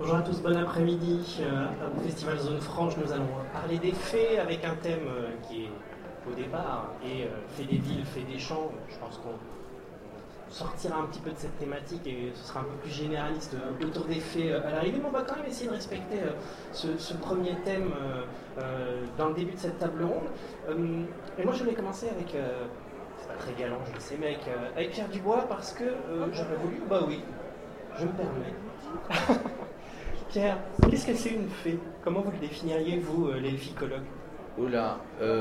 Bonjour à tous, bon après-midi. Au Festival Zone Franche, nous allons parler des faits avec un thème qui est au départ et fait des villes, fait des champs. Je pense qu'on sortira un petit peu de cette thématique et ce sera un peu plus généraliste autour des faits à l'arrivée. Mais on va quand même essayer de respecter ce premier thème dans le début de cette table ronde. Et moi, je vais commencer avec. C'est pas très galant, je le sais, mais avec Pierre Dubois parce que j'aurais voulu. Bah oui, je me permets. Pierre, qu'est-ce que c'est une fée? Comment vous le définiriez, vous, les phicologues? Oula,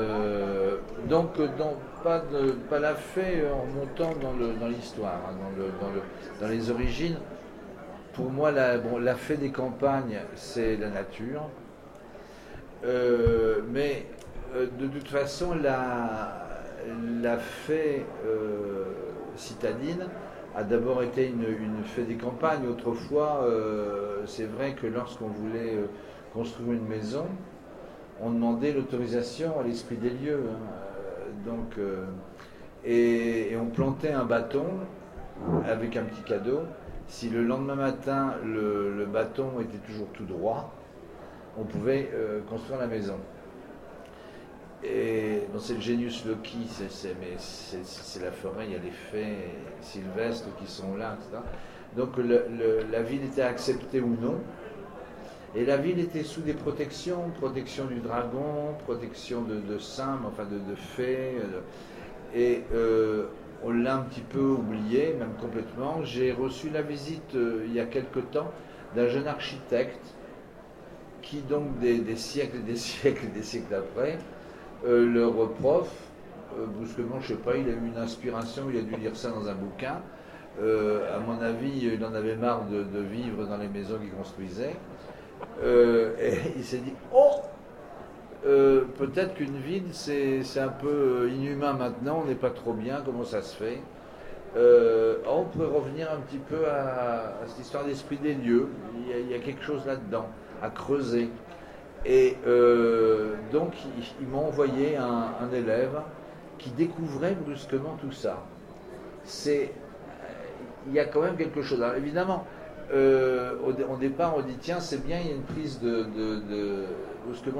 pas la fée en montant dans l'histoire, hein, dans les origines. Pour moi, la fée des campagnes, c'est la nature. Mais de toute façon, la fée citadine a d'abord été une fée des campagnes. Autrefois, c'est vrai que lorsqu'on voulait construire une maison, on demandait l'autorisation à l'esprit des lieux. Hein. Et on plantait un bâton avec un petit cadeau. Si le lendemain matin, le bâton était toujours tout droit, on pouvait construire la maison. Et bon, c'est le Genius Loci, mais c'est la forêt, il y a les fées sylvestres qui sont là, etc. Donc la ville était acceptée ou non. Et la ville était sous des protections, protection du dragon, protection de saints, enfin de fées. Et on l'a un petit peu oublié, même complètement. J'ai reçu la visite il y a quelque temps d'un jeune architecte qui, donc des siècles et des siècles et des siècles après, leur prof, brusquement, je ne sais pas, il a eu une inspiration, il a dû lire ça dans un bouquin. À mon avis, il en avait marre de vivre dans les maisons qu'il construisait. Et il s'est dit, peut-être qu'une ville, c'est un peu inhumain maintenant, on n'est pas trop bien, comment ça se fait? On pourrait revenir un petit peu à cette histoire d'esprit des lieux. Il y a quelque chose là-dedans, à creuser. Et donc, ils m'ont envoyé un élève qui découvrait brusquement tout ça. Il y a quand même quelque chose. Alors, évidemment, au départ, on dit tiens, c'est bien, il y a une prise brusquement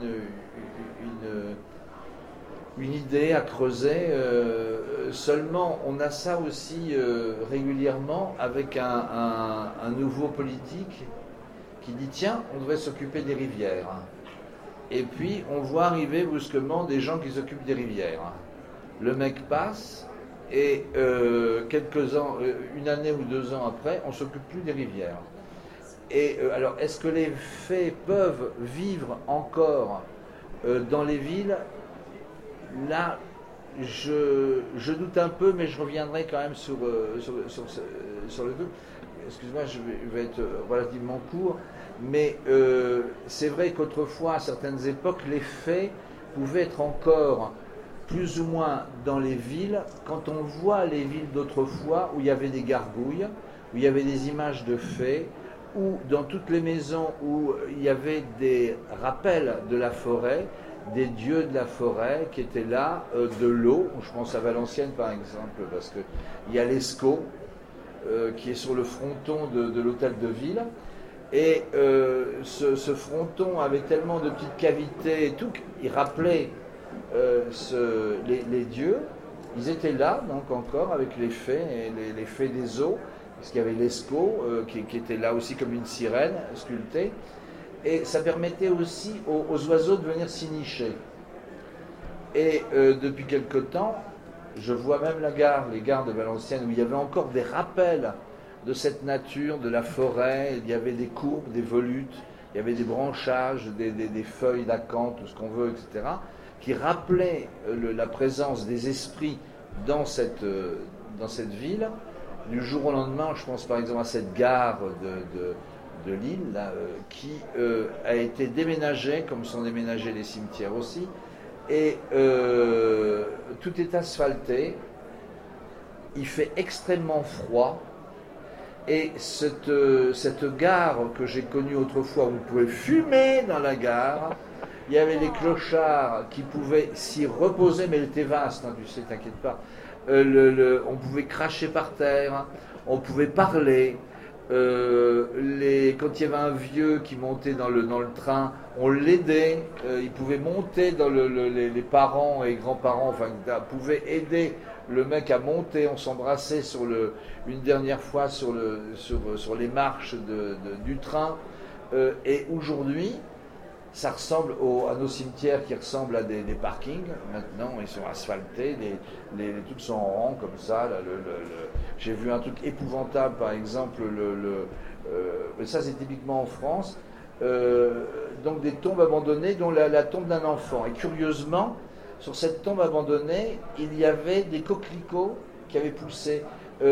une idée à creuser. Seulement, on a ça aussi régulièrement avec un nouveau politique qui dit tiens, on devrait s'occuper des rivières. Et puis on voit arriver brusquement des gens qui s'occupent des rivières. Le mec passe et quelques ans, une année ou 2 ans après, on ne s'occupe plus des rivières. Et alors, est-ce que les fées peuvent vivre encore dans les villes? Là, je doute un peu, mais je reviendrai quand même sur le truc. Excuse-moi, je vais être relativement court, mais c'est vrai qu'autrefois, à certaines époques, les fées pouvaient être encore plus ou moins dans les villes. Quand on voit les villes d'autrefois, où il y avait des gargouilles, où il y avait des images de fées, ou dans toutes les maisons où il y avait des rappels de la forêt, des dieux de la forêt qui étaient là, de l'eau. Je pense à Valenciennes par exemple, parce qu'il y a l'Escaut, qui est sur le fronton de l'hôtel de ville. Et ce fronton avait tellement de petites cavités et tout, il rappelait les dieux. Ils étaient là, donc encore, avec les fées, et les fées des eaux, parce qu'il y avait l'Escaut, qui était là aussi comme une sirène sculptée. Et ça permettait aussi aux oiseaux de venir s'y nicher. Et depuis quelque temps, je vois même les gares de Valenciennes, où il y avait encore des rappels de cette nature, de la forêt. Il y avait des courbes, des volutes, il y avait des branchages, des feuilles d'acanthe, tout ce qu'on veut, etc., qui rappelaient la présence des esprits dans cette ville. Du jour au lendemain, je pense par exemple à cette gare de Lille, là, qui a été déménagée, comme sont déménagés les cimetières aussi, et tout est asphalté, il fait extrêmement froid, et cette gare que j'ai connue autrefois, où on pouvait fumer dans la gare, il y avait des clochards qui pouvaient s'y reposer, mais elle était vaste, hein, tu sais, t'inquiète pas, on pouvait cracher par terre, on pouvait parler, les quand il y avait un vieux qui montait dans le train, on l'aidait, il pouvait monter dans les parents et grands-parents, enfin, pouvaient aider le mec à monter, on s'embrassait une dernière fois sur les marches du train. Et aujourd'hui, ça ressemble à nos cimetières qui ressemblent à des parkings. Maintenant, ils sont asphaltés, les trucs sont en rang comme ça. Là, j'ai vu un truc épouvantable, par exemple, mais ça c'est typiquement en France, donc des tombes abandonnées, dont la tombe d'un enfant. Et curieusement, sur cette tombe abandonnée, il y avait des coquelicots qui avaient poussé.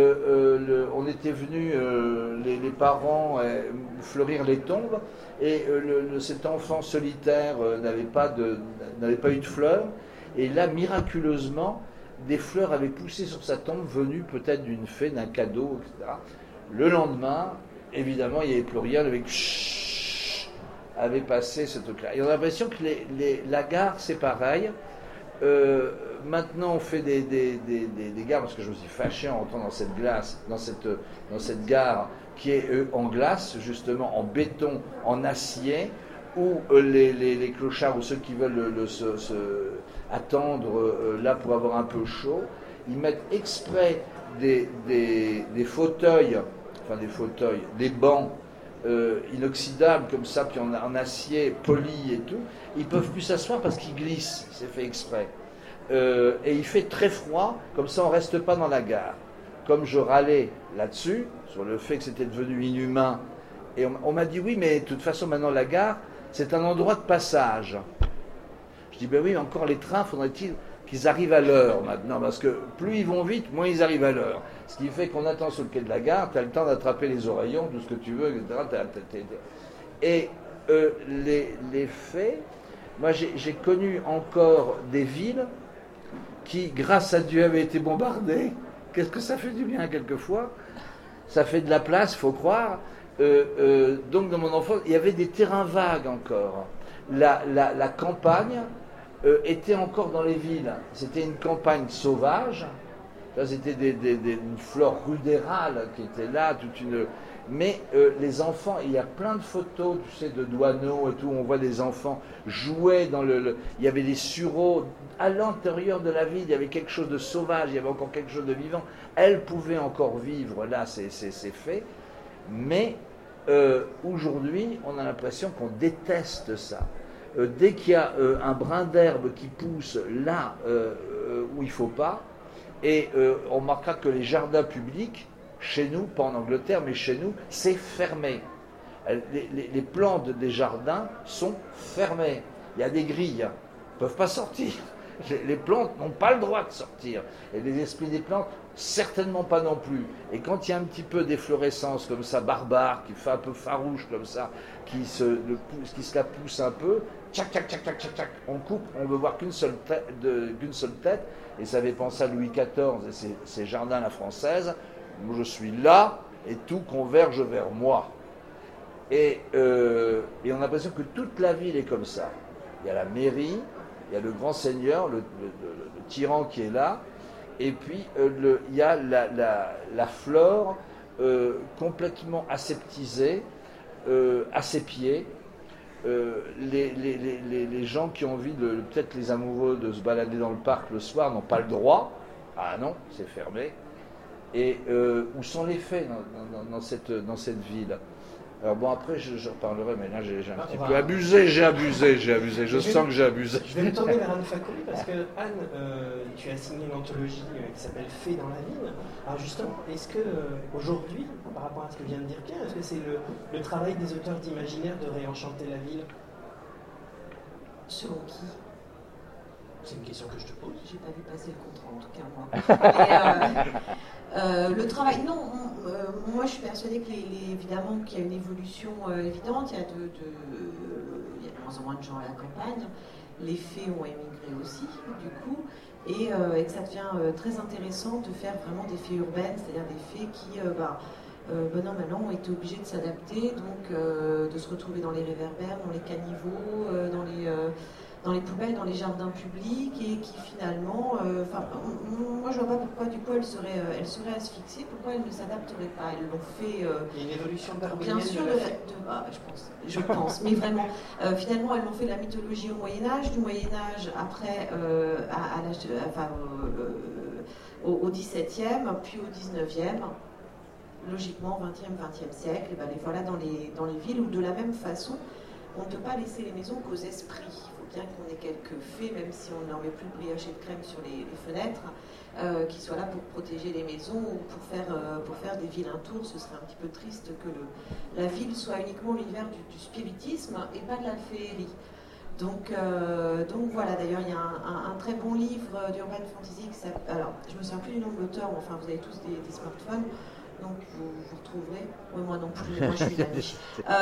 On était venus, les parents, fleurir les tombes, et cet enfant solitaire n'avait pas eu de fleurs, et là, miraculeusement, des fleurs avaient poussé sur sa tombe, venues peut-être d'une fée, d'un cadeau, etc. Le lendemain, évidemment, il n'y avait plus rien, le mec avait passé ce truc-là. Et on a l'impression que la gare, c'est pareil. Maintenant on fait des gares, parce que je me suis fâché en rentrant dans cette gare qui est en glace, justement en béton, en acier, où les clochards ou ceux qui veulent attendre là pour avoir un peu chaud, ils mettent exprès des fauteuils, des bancs inoxydables comme ça, puis en acier poli et tout. Ils ne peuvent plus s'asseoir parce qu'ils glissent, c'est fait exprès. Et il fait très froid, comme ça on ne reste pas dans la gare. Comme je râlais là-dessus, sur le fait que c'était devenu inhumain, et on m'a dit oui, mais de toute façon maintenant la gare, c'est un endroit de passage. Je dis ben oui, mais encore les trains, faudrait-il qu'ils arrivent à l'heure maintenant, parce que plus ils vont vite, moins ils arrivent à l'heure. Ce qui fait qu'on attend sur le quai de la gare, tu as le temps d'attraper les oreillons, tout ce que tu veux, etc. Et les faits, moi j'ai connu encore des villes qui, grâce à Dieu, avaient été bombardées. Qu'est-ce que ça fait du bien quelquefois? Ça fait de la place, il faut croire. Donc dans mon enfance, il y avait des terrains vagues encore. La campagne était encore dans les villes. C'était une campagne sauvage. Là, c'était une flore rudérale qui était là, mais les enfants, il y a plein de photos, tu sais, de douaneaux et tout, on voit des enfants jouer il y avait des sureaux à l'intérieur de la ville, il y avait quelque chose de sauvage, il y avait encore quelque chose de vivant. Elles pouvaient encore vivre, là, c'est fait. Mais aujourd'hui, on a l'impression qu'on déteste ça. Dès qu'il y a un brin d'herbe qui pousse là où il ne faut pas, et on remarquera que les jardins publics, chez nous, pas en Angleterre, mais chez nous, c'est fermé. Les plantes des jardins sont fermées. Il y a des grilles, ne peuvent pas sortir. Les plantes n'ont pas le droit de sortir. Et les esprits des plantes, certainement pas non plus. Et quand il y a un petit peu d'efflorescence comme ça, barbare, qui fait un peu farouche comme ça, qui se la pousse un peu, tchac, tchac, tchac, tchac, tchac, tchac, on coupe, on veut voir qu'une seule tête. Et ça avait pensé à Louis XIV et ses jardins à la française. Je suis là et tout converge vers moi. Et on a l'impression que toute la ville est comme ça. Il y a la mairie, il y a le grand seigneur, le tyran qui est là, et puis il y a la flore complètement aseptisée, à ses pieds. Les gens qui ont envie, peut-être les amoureux, de se balader dans le parc le soir n'ont pas le droit. Ah non, c'est fermé. Et où sont les faits dans cette ville? Alors bon, après je reparlerai, mais là j'ai un petit peu abusé, je sens que j'ai abusé. Je vais me tourner vers Anne Fakoly, parce que Anne, tu as signé une anthologie qui s'appelle Fées dans la ville. Alors justement, est-ce que aujourd'hui, par rapport à ce que vient de dire Pierre, est-ce que c'est le travail des auteurs d'imaginaire de réenchanter la ville? Selon qui? C'est une question que je te pose. J'ai pas vu passer le contrat, en tout cas moi. Le travail, non. Moi, je suis persuadée que évidemment qu'il y a une évolution évidente. Il y a de moins en moins de gens à la campagne. Les fées ont émigré aussi, du coup, et que ça devient très intéressant de faire vraiment des fées urbaines, c'est-à-dire des fées qui, maintenant, ont été obligées de s'adapter, donc de se retrouver dans les réverbères, dans les caniveaux, dans les poubelles, dans les jardins publics, et qui finalement, moi je vois pas pourquoi du coup elle serait asphyxiée, pourquoi elle ne s'adapterait pas. Elles l'ont fait. Il y a une évolution bien sûr, je pense, mais vraiment, finalement elles l'ont fait de la mythologie au Moyen Âge, du Moyen Âge après à l'âge au XVIIe, puis au XIXe. Logiquement, 20e siècle, et ben les voilà dans les villes où de la même façon, on ne peut pas laisser les maisons qu'aux esprits. Il faut bien qu'on ait quelques fées, même si on n'en met plus de brioche et de crème sur les fenêtres, qui soient là pour protéger les maisons ou pour faire des vilains tours. Ce serait un petit peu triste que la ville soit uniquement l'univers du spiritisme et pas de la féerie. Donc voilà, d'ailleurs il y a un très bon livre d'urban fantasy qui s'appelle, alors je me souviens plus du nom de l'auteur, mais enfin vous avez tous des smartphones, donc vous retrouverez. Oui, moi non plus, moi je suis la niche.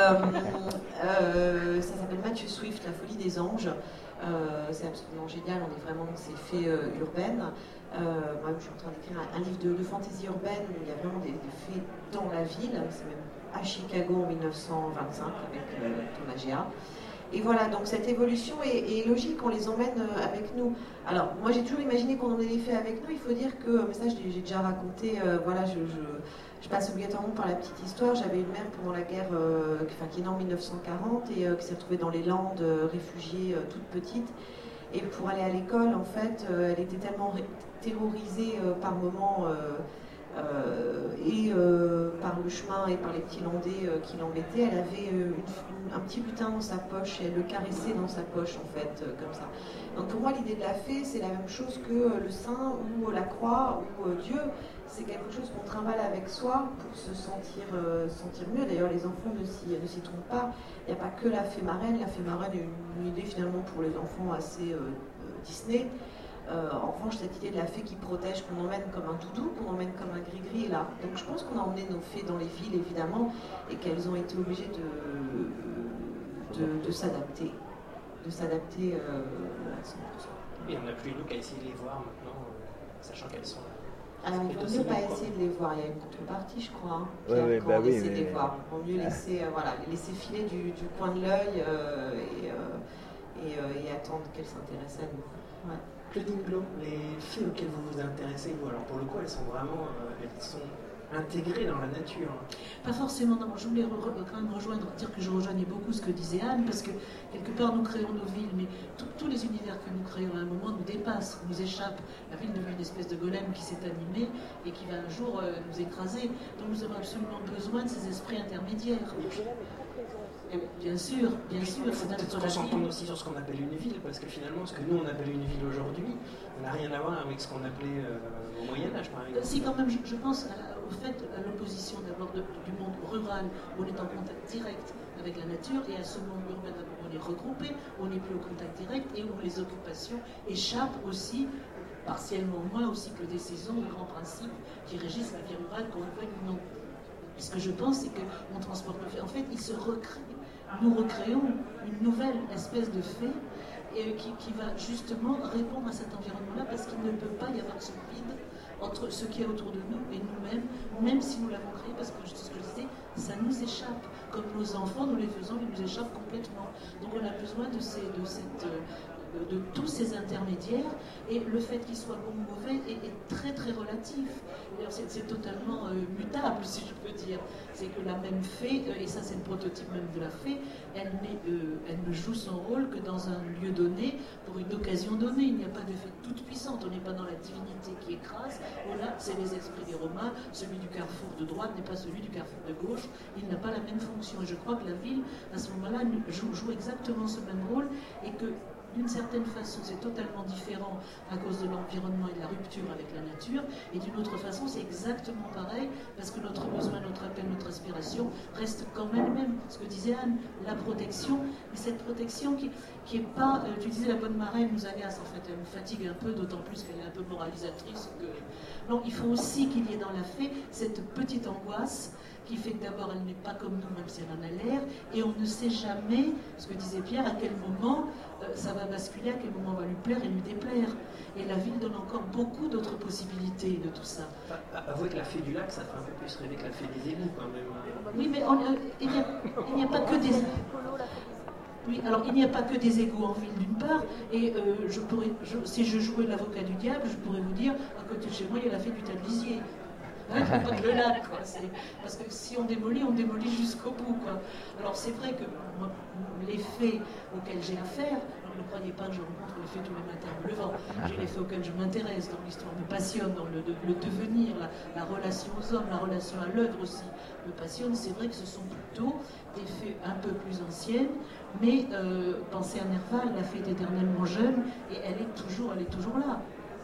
Ça s'appelle Matthew Swift, La folie des anges. C'est absolument génial, on est vraiment dans ces fées urbaines. Moi je suis en train d'écrire un livre de fantaisie urbaine où il y a vraiment des fées dans la ville. C'est même à Chicago en 1925 avec Thomas Géa. Et voilà, donc cette évolution est logique, on les emmène avec nous. Alors, moi j'ai toujours imaginé qu'on emmenait les fées avec nous. Il faut dire que, mais ça j'ai déjà raconté, voilà, je passe obligatoirement par la petite histoire. J'avais une mère pendant la guerre, qui est née en 1940 et qui s'est retrouvée dans les Landes, réfugiée toute petite. Et pour aller à l'école, en fait, elle était tellement terrorisée par moments par le chemin et par les petits landais qui l'embêtaient. Elle avait un petit butin dans sa poche et elle le caressait dans sa poche, en fait, comme ça. Donc pour moi, l'idée de la fée, c'est la même chose que le saint ou la croix ou Dieu. C'est quelque chose qu'on trimballe avec soi pour se sentir mieux. D'ailleurs, les enfants ne s'y trompent pas. Il n'y a pas que la fée marraine. La fée marraine est une idée finalement pour les enfants assez Disney. En revanche, cette idée de la fée qui protège, qu'on emmène comme un doudou, qu'on emmène comme un gris-gris est là. Donc je pense qu'on a emmené nos fées dans les villes, évidemment, et qu'elles ont été obligées de s'adapter. De s'adapter à 100%. Et on n'a plus nous qu'à essayer de les voir maintenant, sachant qu'elles sont là. Alors, il vaut mieux pas essayer de les voir. Il y a une contrepartie, je crois, quand on essaie de les voir. Il vaut mieux laisser filer du coin de l'œil et attendre qu'elles s'intéressent à nous. Ouais. Claudine Glo, les filles auxquelles vous vous intéressez, vous, alors pour le coup, elles sont vraiment intégrées dans la nature. Pas forcément, non. Je voulais quand même dire que je rejoignais beaucoup ce que disait Anne, parce que quelque part nous créons nos villes, mais tous les univers que nous créons à un moment nous dépassent, nous échappent. La ville devient une espèce de golem qui s'est animé et qui va un jour nous écraser. Donc nous avons absolument besoin de ces esprits intermédiaires. Bien sûr, c'est notre concentrons aussi sur ce qu'on appelle une ville, parce que finalement, ce que nous on appelle une ville aujourd'hui, n'a rien à voir avec ce qu'on appelait au Moyen-Âge, par exemple. Si, quand même, je pense au fait, à l'opposition d'abord du monde rural, où on est en contact direct avec la nature, et à ce monde urbain où on est regroupé, où on n'est plus au contact direct, et où les occupations échappent aussi, partiellement moins, au cycle des saisons, aux grands principes qui régissent la vie rurale, qu'on le veuille ou non. Ce que je pense, c'est qu'on transporte le fait. En fait, il se recrée. Nous recréons une nouvelle espèce de fée qui va justement répondre à cet environnement-là, parce qu'il ne peut pas y avoir ce vide entre ce qui est autour de nous et nous-mêmes, même si nous l'avons créé, parce que ce que je disais, ça nous échappe. Comme nos enfants, nous les faisons, ils nous échappent complètement. Donc on a besoin de tous ces intermédiaires, et le fait qu'ils soient bons ou mauvais est très très relatif. C'est totalement mutable, si je peux dire. C'est que la même fée, et ça c'est le prototype même de la fée, elle ne joue son rôle que dans un lieu donné, pour une occasion donnée. Il n'y a pas de fée toute puissante, on n'est pas dans la divinité qui écrase. Là, c'est les esprits des Romains, celui du carrefour de droite n'est pas celui du carrefour de gauche, il n'a pas la même fonction. Et je crois que la ville, à ce moment-là, joue exactement ce même rôle, et que d'une certaine façon, c'est totalement différent à cause de l'environnement et de la rupture avec la nature, et d'une autre façon, c'est exactement pareil, parce que notre besoin, notre appel, notre aspiration reste quand même le même. Ce que disait Anne, la protection, mais cette protection qui est pas, tu disais la bonne marraine nous agace, en fait, elle nous fatigue un peu, d'autant plus qu'elle est un peu moralisatrice. Non, il faut aussi qu'il y ait dans la fée cette petite angoisse qui fait que d'abord elle n'est pas comme nous, même si elle en a l'air, et on ne sait jamais, ce que disait Pierre, à quel moment ça va basculer, à quel moment on va lui plaire et lui déplaire. Et la ville donne encore beaucoup d'autres possibilités de tout ça. Avouez que la fée du lac, ça fait un peu plus rêver que la fée des égouts quand même. Oui, mais il n'y a pas que des... Oui, alors il n'y a pas que des égouts en ville d'une part, et si je jouais l'avocat du diable, je pourrais vous dire, à côté de chez moi, il y a la fée du tas de lisier. Hein, pas que le lac, quoi. Parce que si on démolit jusqu'au bout, quoi. Alors c'est vrai que moi, les faits auxquels j'ai affaire, ne croyez pas que je rencontre les faits tous les matins en me levant. J'ai les faits auxquels je m'intéresse, dans l'histoire me passionne, dans le devenir, la relation aux hommes, la relation à l'œuvre aussi me passionne. C'est vrai que ce sont plutôt des faits un peu plus anciennes, mais pensez à Nerval, la fête éternellement jeune, et elle est toujours là.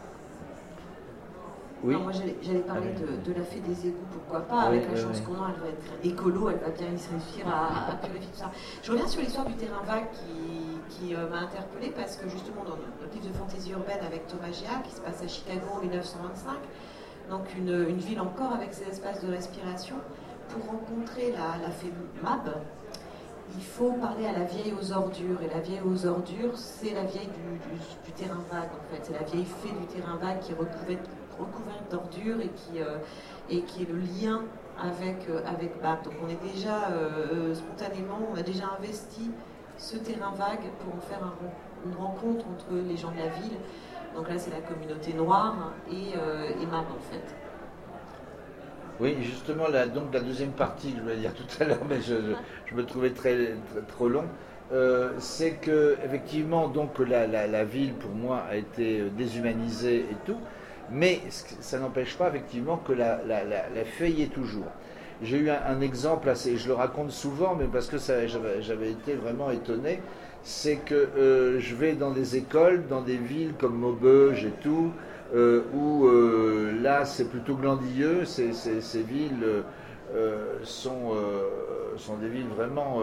Oui. Alors moi j'allais parler de la fée des égouts, pourquoi pas, avec la chance qu'on a, elle va être écolo, elle va bien réussir à purifier tout ça. Je reviens sur l'histoire du terrain vague qui m'a interpellée parce que justement dans notre livre de fantaisie urbaine avec Thomas Géa, qui se passe à Chicago en 1925, donc une ville encore avec ses espaces de respiration, pour rencontrer la fée Mab, il faut parler à la vieille aux ordures, et la vieille aux ordures, c'est la vieille du terrain vague en fait, c'est la vieille fée du terrain vague qui est recouverte d'ordures et qui est le lien avec Mab. Donc on est déjà spontanément, on a déjà investi ce terrain vague pour en faire une rencontre entre les gens de la ville. Donc là c'est la communauté noire et Mab en fait. Oui, justement, donc la deuxième partie que je voulais dire tout à l'heure, mais je me trouvais trop long, c'est que effectivement, donc la ville pour moi a été déshumanisée et tout, mais ça n'empêche pas effectivement que la fée y est toujours. J'ai eu un exemple assez, je le raconte souvent, mais parce que j'avais été vraiment étonné, c'est que je vais dans des écoles, dans des villes comme Maubeuge et tout, où là c'est plutôt glandilleux, ces villes sont des villes vraiment,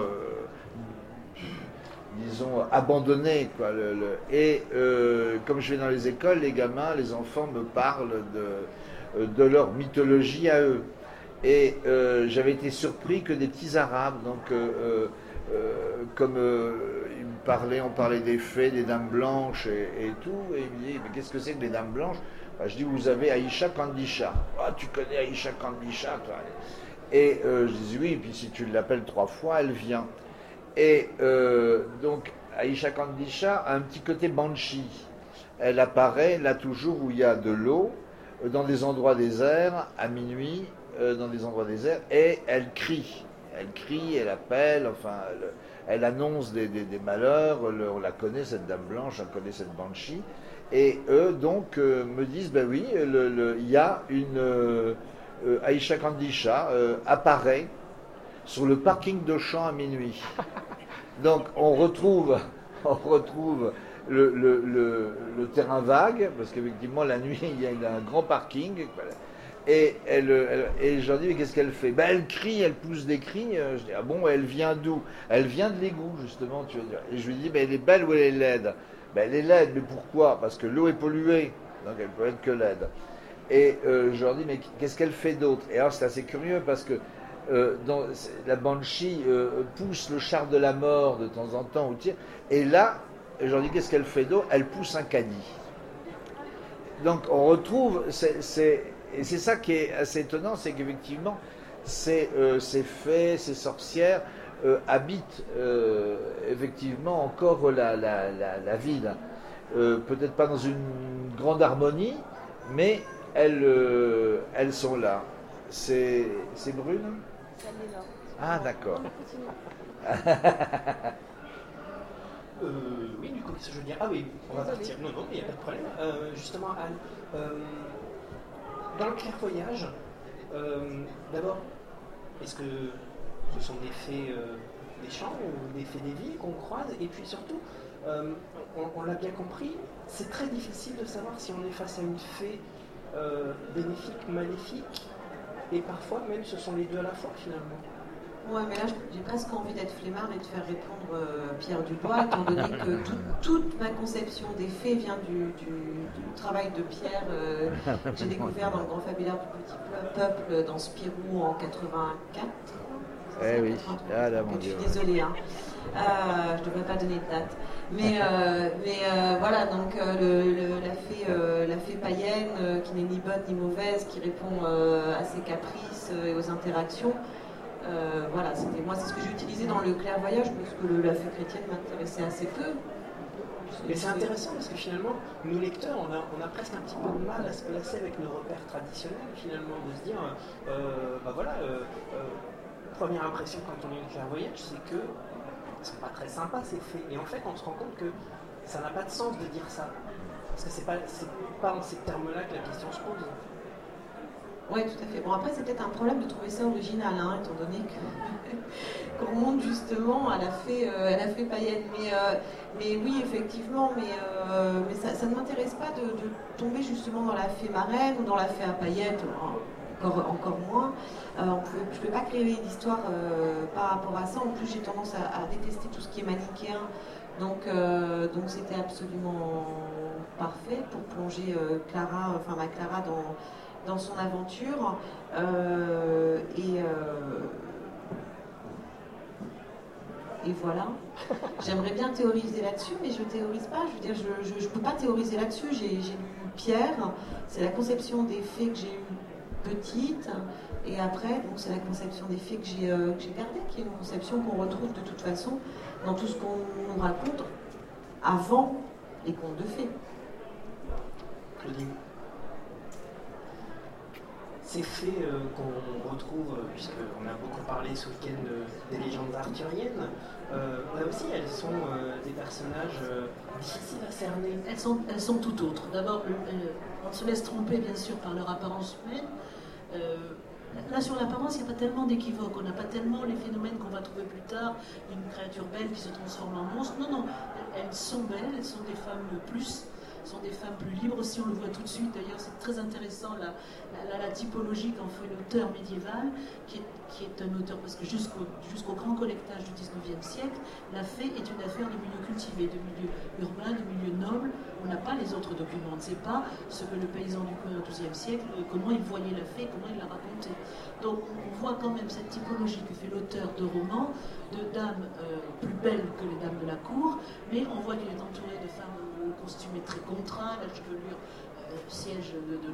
disons, abandonnées, quoi. Et comme je vais dans les écoles, les gamins, les enfants me parlent de leur mythologie à eux. Et j'avais été surpris que des petits arabes, donc comme on parlait des fées, des dames blanches et tout, et il me dit, mais qu'est-ce que c'est que les dames blanches? Je dis, vous avez Aïcha Kandisha. Ah, tu connais Aïcha Kandisha, toi? Et je dis, oui, et puis si tu l'appelles 3 fois, elle vient. Et donc, Aïcha Kandisha a un petit côté banshee. Elle apparaît là toujours où il y a de l'eau, dans des endroits déserts, à minuit, dans des endroits déserts, et elle crie. Elle crie, elle appelle, enfin, elle annonce des malheurs. On la connaît, cette dame blanche, on connaît cette banshee. Et eux, donc, me disent, ben oui, il y a une Aïcha Kandisha apparaît sur le parking d'Auchan à minuit. Donc, on retrouve le terrain vague, parce qu'effectivement, la nuit, il y a un grand parking. Et je leur dis, mais qu'est-ce qu'elle fait? Ben, elle crie, elle pousse des cris. Je dis, ah bon, elle vient d'où? Elle vient de l'égout, justement. Tu veux dire. Et je lui dis, ben, elle est belle ou elle est laide? Ben, elle est laide, mais pourquoi? Parce que l'eau est polluée, donc elle peut être que laide. Et je leur dis, mais qu'est-ce qu'elle fait d'autre? Et alors, c'est assez curieux, parce que la banshee pousse le char de la mort de temps en temps au tir. Et là, je leur dis, qu'est-ce qu'elle fait d'autre? Elle pousse un caddie. Donc, on retrouve... Et c'est ça qui est assez étonnant, c'est qu'effectivement, ces fées, ces sorcières habitent effectivement encore la ville. Peut-être pas dans une grande harmonie, mais elles sont là. C'est Brune? Ah, d'accord. Oui, du coup, qu'est-ce que je veux dire? Ah oui, on va partir. Non, il n'y a pas de problème. Justement, Anne, dans le clairvoyage, d'abord, est-ce que ce sont des faits des champs ou des faits des villes qu'on croise? Et puis surtout, on l'a bien compris, c'est très difficile de savoir si on est face à une fée bénéfique, maléfique, et parfois même ce sont les deux à la fois finalement. Ouais, mais là, j'ai presque envie d'être flemmarde et de faire répondre Pierre Dubois, étant donné que toute ma conception des faits vient du travail de Pierre. J'ai découvert dans le Grand Fabulaire du Petit Peuple, dans Spirou, en 84. Eh oui, ah là, mon Dieu. Dieu. Je suis désolée, hein. Je ne devrais pas donner de date. Mais voilà, donc la fée païenne, qui n'est ni bonne ni mauvaise, qui répond à ses caprices et aux interactions, Voilà, moi c'est ce que j'ai utilisé dans le clairvoyage parce que la fée chrétienne m'intéressait assez peu. Mais c'est intéressant parce que finalement, nous lecteurs, on a presque un petit peu de mal à se placer avec nos repères traditionnels, finalement, de se dire, première impression quand on est au clairvoyage, c'est que c'est pas très sympa ces faits. Et en fait, on se rend compte que ça n'a pas de sens de dire ça. Parce que c'est pas en ces termes-là que la question se pose. Oui, tout à fait. Bon, après, c'est peut-être un problème de trouver ça original, étant donné qu'on remonte justement à la fée païenne. Mais oui, effectivement, mais ça ne m'intéresse pas de tomber justement dans la fée marraine ou dans la fée à paillettes, encore moins. Je ne peux pas créer d'histoire par rapport à ça. En plus, j'ai tendance à détester tout ce qui est manichéen. Donc c'était absolument parfait pour plonger ma Clara dans son aventure. Et voilà. J'aimerais bien théoriser là-dessus, mais je ne théorise pas. Je veux dire, je ne peux pas théoriser là-dessus. J'ai lu Pierre, c'est la conception des faits que j'ai eue petite. Et après, donc c'est la conception des faits que j'ai gardée, qui est une conception qu'on retrouve de toute façon dans tout ce qu'on nous raconte avant les contes de fées. Claudine. Ces faits qu'on retrouve, puisqu'on a beaucoup parlé ce week-end des légendes arthuriennes, là aussi elles sont des personnages difficiles à cerner. Elles sont tout autres. D'abord, on se laisse tromper bien sûr par leur apparence humaine. Là, sur l'apparence, il n'y a pas tellement d'équivoques. On n'a pas tellement les phénomènes qu'on va trouver plus tard, une créature belle qui se transforme en monstre. Non, elles sont belles, elles sont des femmes plus. Sont des femmes plus libres aussi, on le voit tout de suite. D'ailleurs, c'est très intéressant la typologie qu'en fait l'auteur médiéval, qui est un auteur, parce que jusqu'au grand collectage du 19e siècle, la fée est une affaire de milieu cultivé, de milieu urbain, de milieu noble. On n'a pas les autres documents. On ne sait pas ce que le paysan du coin au 12e siècle, comment il voyait la fée, comment il la racontait. Donc on voit quand même cette typologie que fait l'auteur de romans, de dames plus belles que les dames de la cour, mais on voit qu'il est entouré de femmes costumé très contraint, la chevelure siège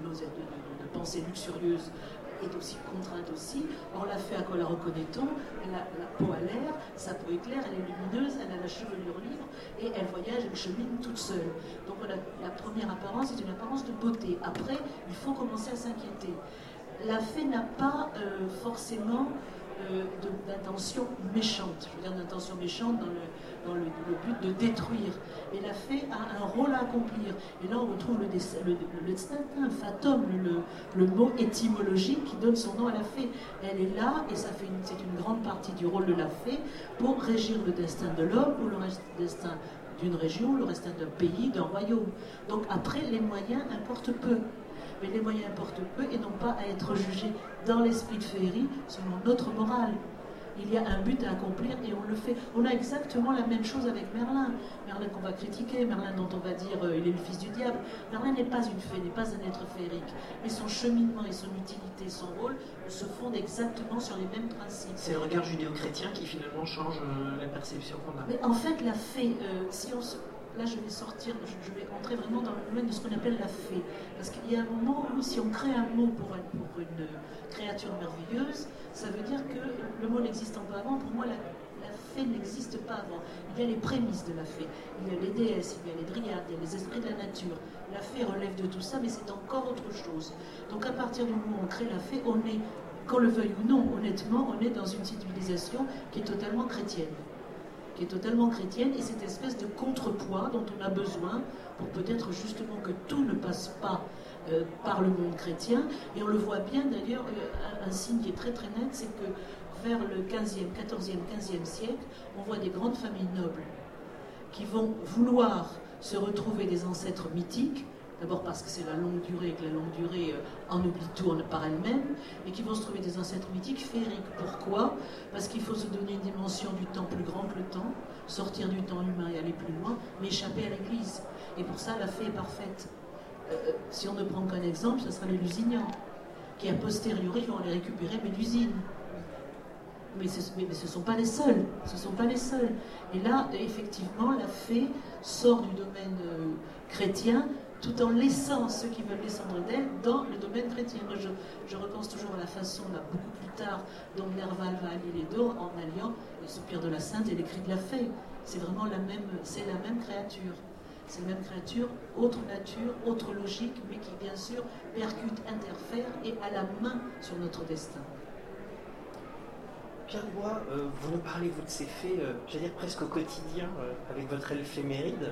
de pensées luxurieuses est aussi contrainte aussi. Or la fée, à quoi la reconnaît-on? Elle a la peau à l'air, sa peau est claire, elle est lumineuse, elle a la chevelure libre et elle voyage, elle chemine toute seule. Donc la première apparence est une apparence de beauté. Après, il faut commencer à s'inquiéter. La fée n'a pas forcément d'intention méchante, je veux dire d'intention méchante dans le but de détruire. Et la fée a un rôle à accomplir. Et là on retrouve le destin fatum, le mot étymologique qui donne son nom à la fée. Elle est là, et c'est une grande partie du rôle de la fée, pour régir le destin de l'homme ou le destin d'une région, le destin d'un pays, d'un royaume. Donc après, les moyens importent peu. Mais les moyens importent peu et n'ont pas à être jugés dans l'esprit de féerie selon notre morale. Il y a un but à accomplir et on le fait. On a exactement la même chose avec Merlin. Merlin qu'on va critiquer, Merlin dont on va dire il est le fils du diable. Merlin n'est pas une fée, n'est pas un être féerique. Mais son cheminement et son utilité, son rôle se fondent exactement sur les mêmes principes. C'est le regard judéo-chrétien qui finalement change la perception qu'on a. Mais en fait, la fée, là, je vais entrer vraiment dans le domaine de ce qu'on appelle la fée. Parce qu'il y a un moment où, si on crée un mot pour une créature merveilleuse, ça veut dire que le mot n'existant pas avant, pour moi, la fée n'existe pas avant. Il y a les prémices de la fée. Il y a les déesses, il y a les dryades, il y a les esprits de la nature. La fée relève de tout ça, mais c'est encore autre chose. Donc, à partir du moment où on crée la fée, on est, qu'on le veuille ou non, honnêtement, on est dans une civilisation qui est totalement chrétienne. Et cette espèce de contrepoids dont on a besoin pour peut-être justement que tout ne passe pas par le monde chrétien. Et on le voit bien d'ailleurs, un signe qui est très très net, c'est que vers le 15e, 14e, 15e siècle, on voit des grandes familles nobles qui vont vouloir se retrouver des ancêtres mythiques, d'abord parce que c'est la longue durée, et que la longue durée en oublie tourne par elle-même, et qui vont se trouver des ancêtres mythiques féeriques. Pourquoi? Parce qu'il faut se donner une dimension du temps plus grand que le temps, sortir du temps humain et aller plus loin, mais échapper à l'Église. Et pour ça, la fée est parfaite. Si on ne prend qu'un exemple, ce sera les Lusignans, qui a posteriori vont les récupérer Mélusine. Mais ce ne sont pas les seuls. Et là, effectivement, la fée sort du domaine chrétien tout en laissant ceux qui veulent descendre d'elle dans le domaine chrétien. Moi, je repense toujours à la façon, là, beaucoup plus tard, dont Nerval va allier les deux en alliant les soupirs de la Sainte et les cris de la Fée. C'est vraiment la même créature. C'est la même créature, autre nature, autre logique, mais qui bien sûr percute, interfère et a la main sur notre destin. Pierre Dubois, vous nous parlez, vous, de ces faits, j'allais dire presque au quotidien, avec votre éphéméride.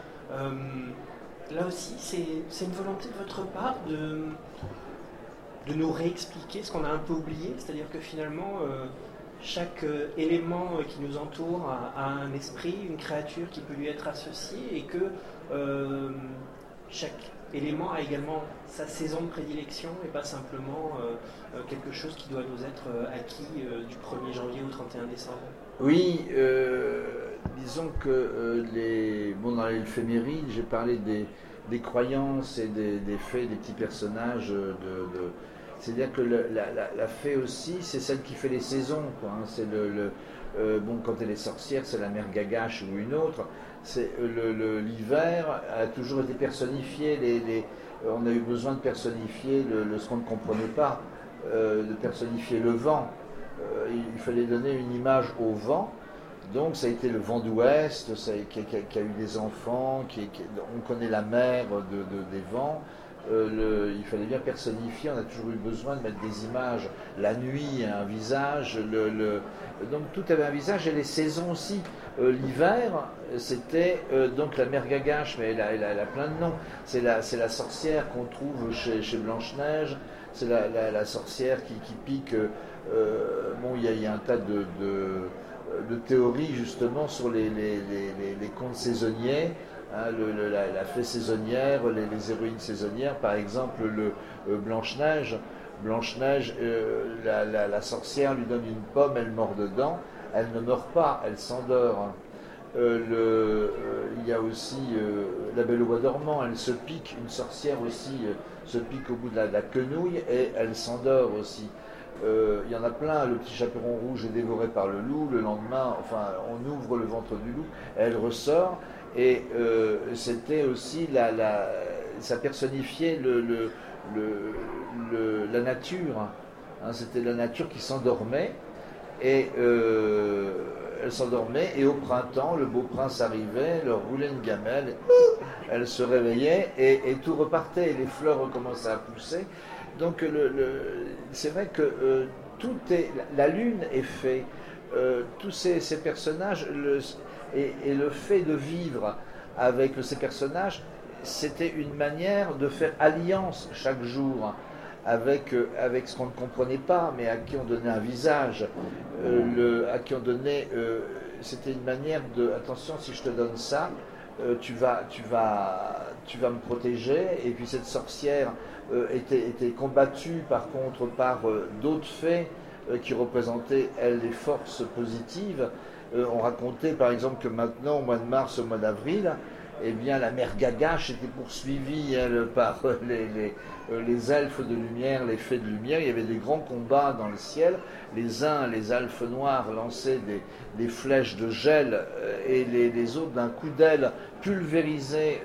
Là aussi, c'est une volonté de votre part de nous réexpliquer ce qu'on a un peu oublié, c'est-à-dire que finalement, chaque élément qui nous entoure a un esprit, une créature qui peut lui être associée, et que chaque élément a également sa saison de prédilection et pas simplement quelque chose qui doit nous être acquis du 1er janvier au 31 décembre. Oui, disons que dans l'éphéméride, j'ai parlé des croyances et des faits, des petits personnages. C'est-à-dire que la fée aussi, c'est celle qui fait les saisons, quoi, hein. C'est quand elle est sorcière, c'est la mère Gagache ou une autre. C'est l'hiver a toujours été personnifié. On a eu besoin de personnifier ce qu'on ne comprenait pas, de personnifier le vent. Il fallait donner une image au vent. Donc ça a été le vent d'ouest qui a eu des enfants, on connaît la mère des vents. Il fallait bien personnifier, on a toujours eu besoin de mettre des images. La nuit a un visage, donc tout avait un visage, et les saisons aussi. L'hiver, c'était donc la mère Gagache, mais elle a plein de noms. C'est la sorcière qu'on trouve chez Blanche-Neige, c'est la sorcière qui pique. Il y a un tas de théories justement sur les contes saisonniers. Hein, la fée saisonnière, les héroïnes saisonnières, par exemple Blanche-Neige. Blanche-Neige, la sorcière lui donne une pomme, elle mord dedans, elle ne meurt pas, elle s'endort. Il y a aussi la Belle au bois dormant, elle se pique, une sorcière aussi se pique au bout de la quenouille et elle s'endort aussi. Il y en a plein. Le petit chaperon rouge est dévoré par le loup, le lendemain, on ouvre le ventre du loup, elle ressort. Et c'était aussi ça personnifiait la nature. Hein, c'était la nature qui s'endormait, et elle s'endormait, et au printemps, le beau prince arrivait, leur roulait une gamelle, elle se réveillait et tout repartait, et les fleurs recommençaient à pousser. Donc c'est vrai que la lune est fait, tous ces personnages. Et le fait de vivre avec ces personnages, c'était une manière de faire alliance chaque jour avec ce qu'on ne comprenait pas, mais à qui on donnait un visage, à qui on donnait. C'était une manière de attention, si je te donne ça, tu vas me protéger. Et puis cette sorcière était combattue par contre par d'autres fées qui représentaient, elles, les forces positives. On racontait par exemple que maintenant, au mois de mars, au mois d'avril, eh bien, la mère Gagache était poursuivie, elle, par les elfes de lumière, les fées de lumière. Il y avait des grands combats dans le ciel. Les elfes noirs lançaient des flèches de gel, et les autres, d'un coup d'aile, pulvérisaient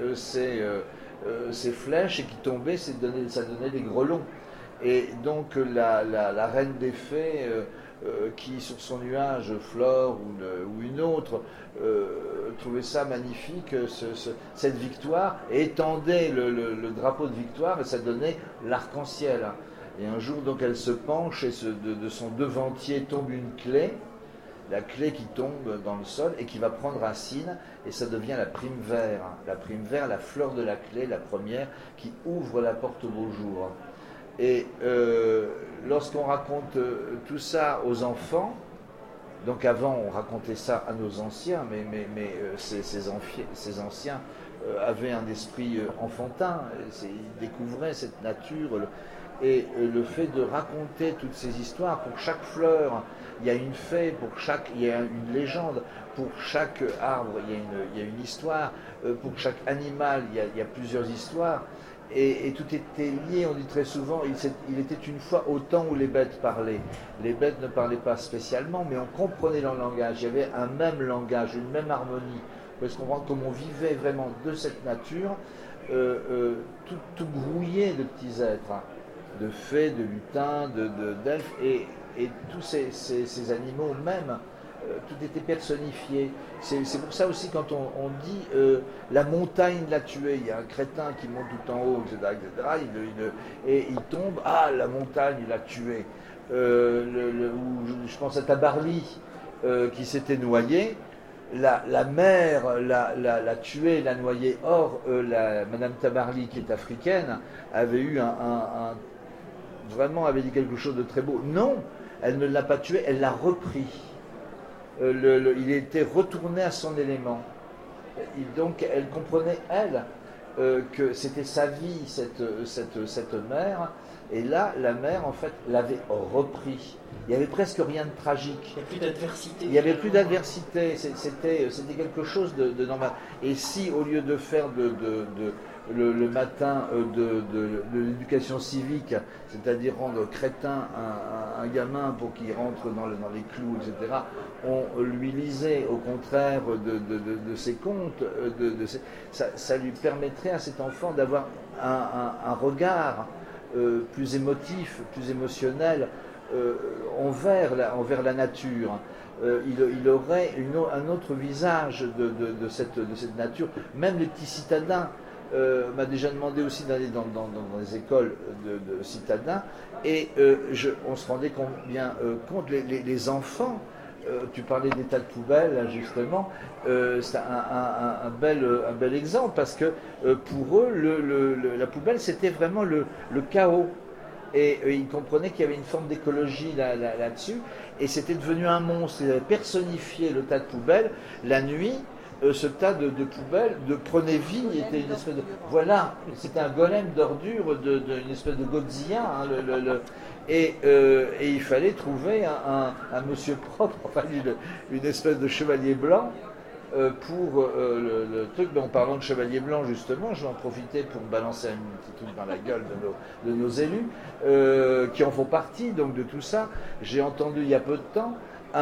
ces flèches, et qui tombaient, ça donnait des grelons. Et donc la reine des fées, qui sur son nuage, Flore ou une autre, trouvait ça magnifique, cette victoire, et étendait le drapeau de victoire, et ça donnait l'arc-en-ciel. Et un jour, donc, elle se penche, et de son devantier tombe une clé, la clé qui tombe dans le sol et qui va prendre racine, et ça devient la prime vert. La prime vert, la fleur de la clé, la première, qui ouvre la porte au beau jour. Et lorsqu'on raconte tout ça aux enfants, donc avant on racontait ça à nos anciens, mais ces anciens avaient un esprit enfantin, ils découvraient cette nature, et le fait de raconter toutes ces histoires, pour chaque fleur il y a une fée, il y a une légende, pour chaque arbre il y a une histoire, pour chaque animal il y a plusieurs histoires. Et tout était lié. On dit très souvent, il était une fois au temps où les bêtes parlaient. Les bêtes ne parlaient pas spécialement, mais on comprenait leur langage. Il y avait un même langage, une même harmonie. Parce qu'on comprend comme on vivait vraiment de cette nature, tout grouillé de petits êtres, hein, de fées, de lutins, d'elfes, et tous ces animaux même, tout était personnifié. C'est pour ça aussi quand on dit la montagne l'a tué, il y a un crétin qui monte tout en haut, etc., et il tombe, ah la montagne l'a tué. Je pense à Tabarly qui s'était noyé, la mer l'a tué, l'a noyé. Or, Madame Tabarly, qui est africaine, avait eu vraiment avait dit quelque chose de très beau. Non, elle ne l'a pas tué, elle l'a repris. Il était retourné à son élément. Donc, elle comprenait, elle, que c'était sa vie, cette mère. Et là, la mère, en fait, l'avait repris. Il n'y avait presque rien de tragique. Il n'y a plus d'adversité. Il n'y avait plus d'adversité. C'était quelque chose de normal. Et si, au lieu de faire le matin de l'éducation civique, c'est-à-dire rendre crétin un gamin pour qu'il rentre dans les clous, etc., on lui lisait au contraire de ses contes, ça lui permettrait à cet enfant d'avoir un regard plus émotif, plus émotionnel envers la nature. Il aurait un autre visage de cette nature. Même les petits citadins m'a déjà demandé aussi d'aller dans les écoles de citadins, et on se rendait compte, les enfants, tu parlais des tas de poubelles, là, justement, c'est un bel exemple, parce que pour eux, la poubelle, c'était vraiment le chaos. Et ils comprenaient qu'il y avait une forme d'écologie là-dessus, et c'était devenu un monstre. Ils avaient personnifié le tas de poubelles. La nuit, ce tas de poubelles prenait vie, était une espèce de... Voilà, c'était un golem d'ordures, une espèce de Godzilla, hein, et il fallait trouver un monsieur propre, enfin une espèce de chevalier blanc, pour le truc. En parlant de chevalier blanc, justement, je vais en profiter pour balancer un petit truc dans la gueule de nos élus, qui en font partie, donc de tout ça. J'ai entendu il y a peu de temps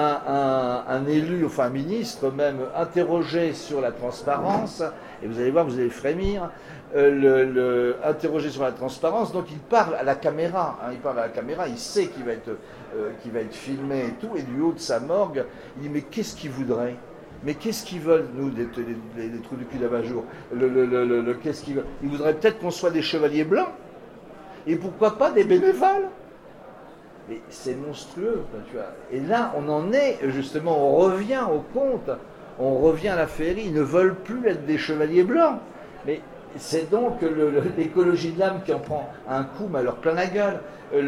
un élu, enfin un ministre même, interrogé sur la transparence, et vous allez voir, vous allez frémir, interrogé sur la transparence, donc il parle à la caméra, hein, il sait qu'il va être filmé et tout, et du haut de sa morgue, il dit mais qu'est-ce qu'il voudrait ? Mais qu'est-ce qu'ils veulent, nous, des trous du cul d'Abat-Jour ? Qu'est-ce qu'ils veulent ? Ils voudraient peut-être qu'on soit des chevaliers blancs, et pourquoi pas des bénévoles ? Mais c'est monstrueux, tu vois. Et là, on en est, justement, on revient au conte, on revient à la féerie. Ils ne veulent plus être des chevaliers blancs. Mais c'est donc l'écologie de l'âme qui en prend un coup, mais alors plein la gueule.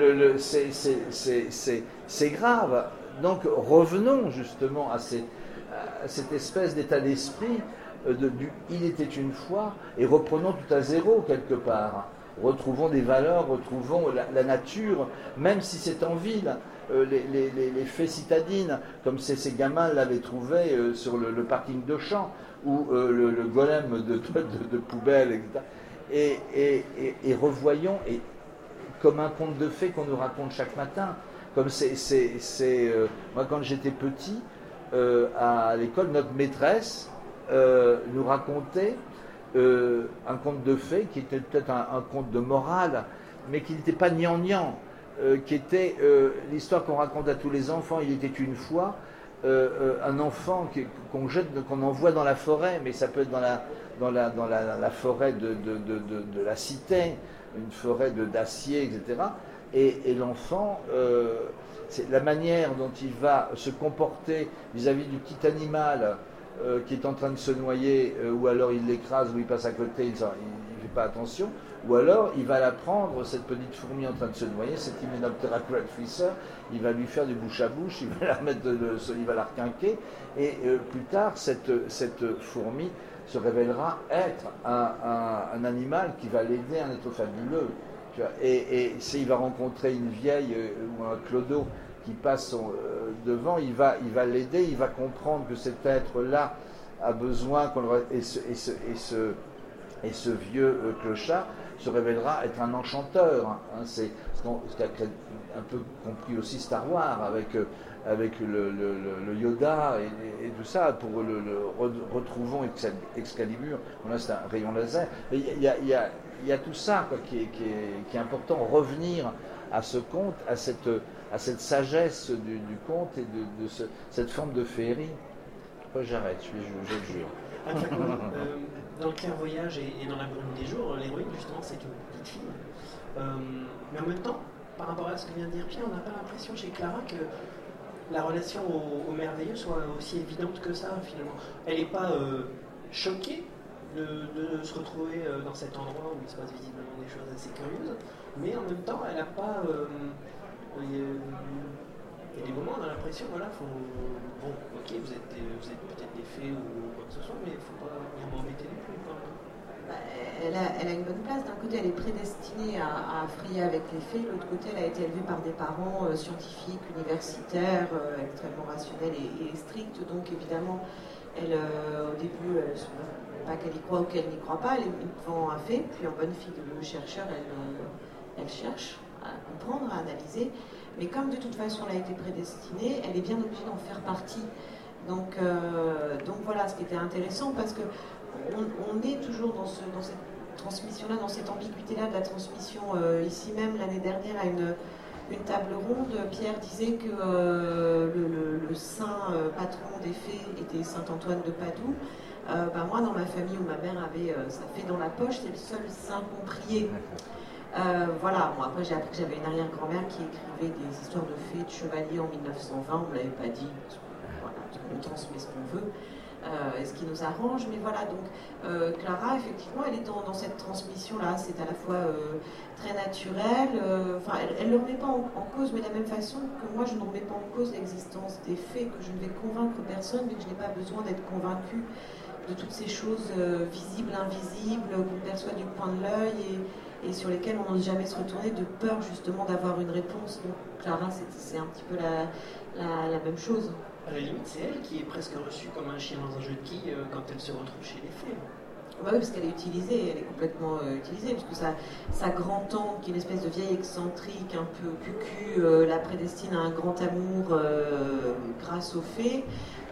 C'est grave. Donc revenons justement à cette espèce d'état d'esprit il était une fois, et reprenons tout à zéro quelque part. Retrouvons des valeurs, retrouvons la nature, même si c'est en ville. Les fées citadines, comme ces gamins l'avaient trouvé sur le parking de Champs, ou le golem de poubelle, etc. Et revoyons, et comme un conte de fées qu'on nous raconte chaque matin. Comme moi, quand j'étais petit, à l'école, notre maîtresse nous racontait un conte de fées qui était peut-être un conte de morale, mais qui n'était pas gnangnan, qui était l'histoire qu'on raconte à tous les enfants. Il était une fois un enfant qu'on envoie dans la forêt, mais ça peut être dans la forêt de la cité, une forêt d'acier, etc. Et l'enfant, c'est la manière dont il va se comporter vis-à-vis du petit animal qui est en train de se noyer, ou alors il l'écrase, ou il passe à côté, il ne fait pas attention, ou alors il va la prendre, cette petite fourmi en train de se noyer, cette Hymenoptera cruelficer, il va lui faire du bouche à bouche, il va la remettre, il va la requinquer, et plus tard, cette fourmi se révélera être un animal qui va l'aider, un être fabuleux. Tu vois, et s'il va rencontrer une vieille ou un clodo qui passe devant, il va l'aider, il va comprendre que cet être-là a besoin qu'on le... Et ce vieux clochard se révélera être un enchanteur. Hein. C'est ce qu'a un peu compris aussi Star Wars, avec avec le Yoda et tout ça, pour retrouvons Excalibur, là c'est un rayon laser. Il y a tout ça quoi, qui est important, revenir à ce conte, à cette sagesse du conte et de cette forme de féerie. Après j'arrête, je le jure. Dans le clairvoyage et dans la brume des jours, l'héroïne justement c'est une petite fille. Mais en même temps, par rapport à ce que vient de dire Pierre, on n'a pas l'impression chez Clara que la relation au merveilleux soit aussi évidente que ça finalement. Elle n'est pas choquée de se retrouver dans cet endroit où il se passe visiblement des choses assez curieuses, mais en même temps elle n'a pas... il y a des moments où on a l'impression, voilà, bon, ok, vous êtes peut-être des fées ou quoi que ce soit, mais il ne faut pas venir m'embêter non plus. Elle a une bonne place. D'un côté, elle est prédestinée à frayer avec les fées. De l'autre côté, elle a été élevée par des parents scientifiques, universitaires, extrêmement rationnels et stricts. Donc, évidemment, au début, pas qu'elle y croit ou qu'elle n'y croit pas, elle est devant un fait. Puis, en bonne fille de chercheur, elle cherche à comprendre, à analyser. Mais comme de toute façon, elle a été prédestinée, elle est bien obligée d'en faire partie. Donc voilà, ce qui était intéressant, parce que on est toujours dans cette transmission-là, dans cette ambiguïté-là de la transmission. Ici même, l'année dernière, à une table ronde, Pierre disait que le saint patron des fées était saint Antoine de Padoue. Moi, dans ma famille où ma mère avait sa fée dans la poche, c'est le seul saint qu'on priait. Voilà, bon, après j'ai appris que j'avais une arrière-grand-mère qui écrivait des histoires de fées, de chevaliers en 1920, on ne l'avait pas dit, voilà, on transmet ce qu'on veut. Et ce qui nous arrange, mais voilà, donc Clara, effectivement, elle est dans cette transmission-là, c'est à la fois très naturel, elle ne le remet pas en cause, mais de la même façon que moi, je ne remets pas en cause l'existence des faits, que je ne vais convaincre personne, mais que je n'ai pas besoin d'être convaincue de toutes ces choses visibles, invisibles, qu'on perçoit du coin de l'œil et sur lesquelles on n'ose jamais se retourner, de peur justement d'avoir une réponse. Donc Clara, c'est un petit peu la même chose. À la limite, c'est elle qui est presque reçue comme un chien dans un jeu de quilles quand elle se retrouve chez les fées. Bah oui, parce qu'elle est utilisée, elle est complètement utilisée, parce que sa grand-tante, qui est une espèce de vieille excentrique, un peu cucu, la prédestine à un grand amour grâce aux fées.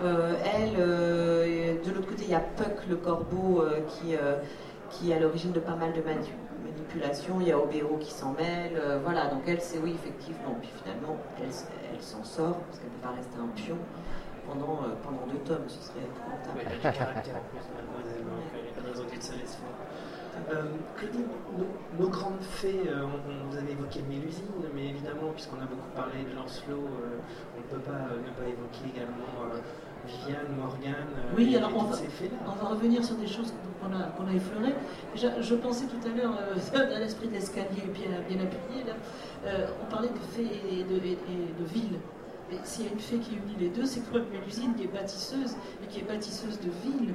De l'autre côté, il y a Puck, le corbeau, qui est à l'origine de pas mal de manipulations. Il y a Obéo qui s'en mêle. Voilà, donc elle, c'est oui, effectivement. Puis finalement, elle s'en sort, parce qu'elle ne peut pas rester un pion pendant 2 tomes, ce serait épouvantable. Ouais, elle a du caractère en plus, mademoiselle, donc il n'y a pas de raison qu'elle se laisse faire. Claudine, nos grandes fées, vous avez évoqué Mélusine, mais évidemment, puisqu'on a beaucoup parlé de Lancelot, on ne peut pas ne pas évoquer également Viviane, Morgane, oui, alors toutes ces fées-là. On va revenir sur des choses qu'on a effleurées. Je pensais tout à l'heure à l'esprit d'escalier bien appuyé. Là. On parlait de fées et de villes. Et s'il y a une fée qui unit les deux, c'est quand même Mélusine qui est bâtisseuse, et qui est bâtisseuse de villes.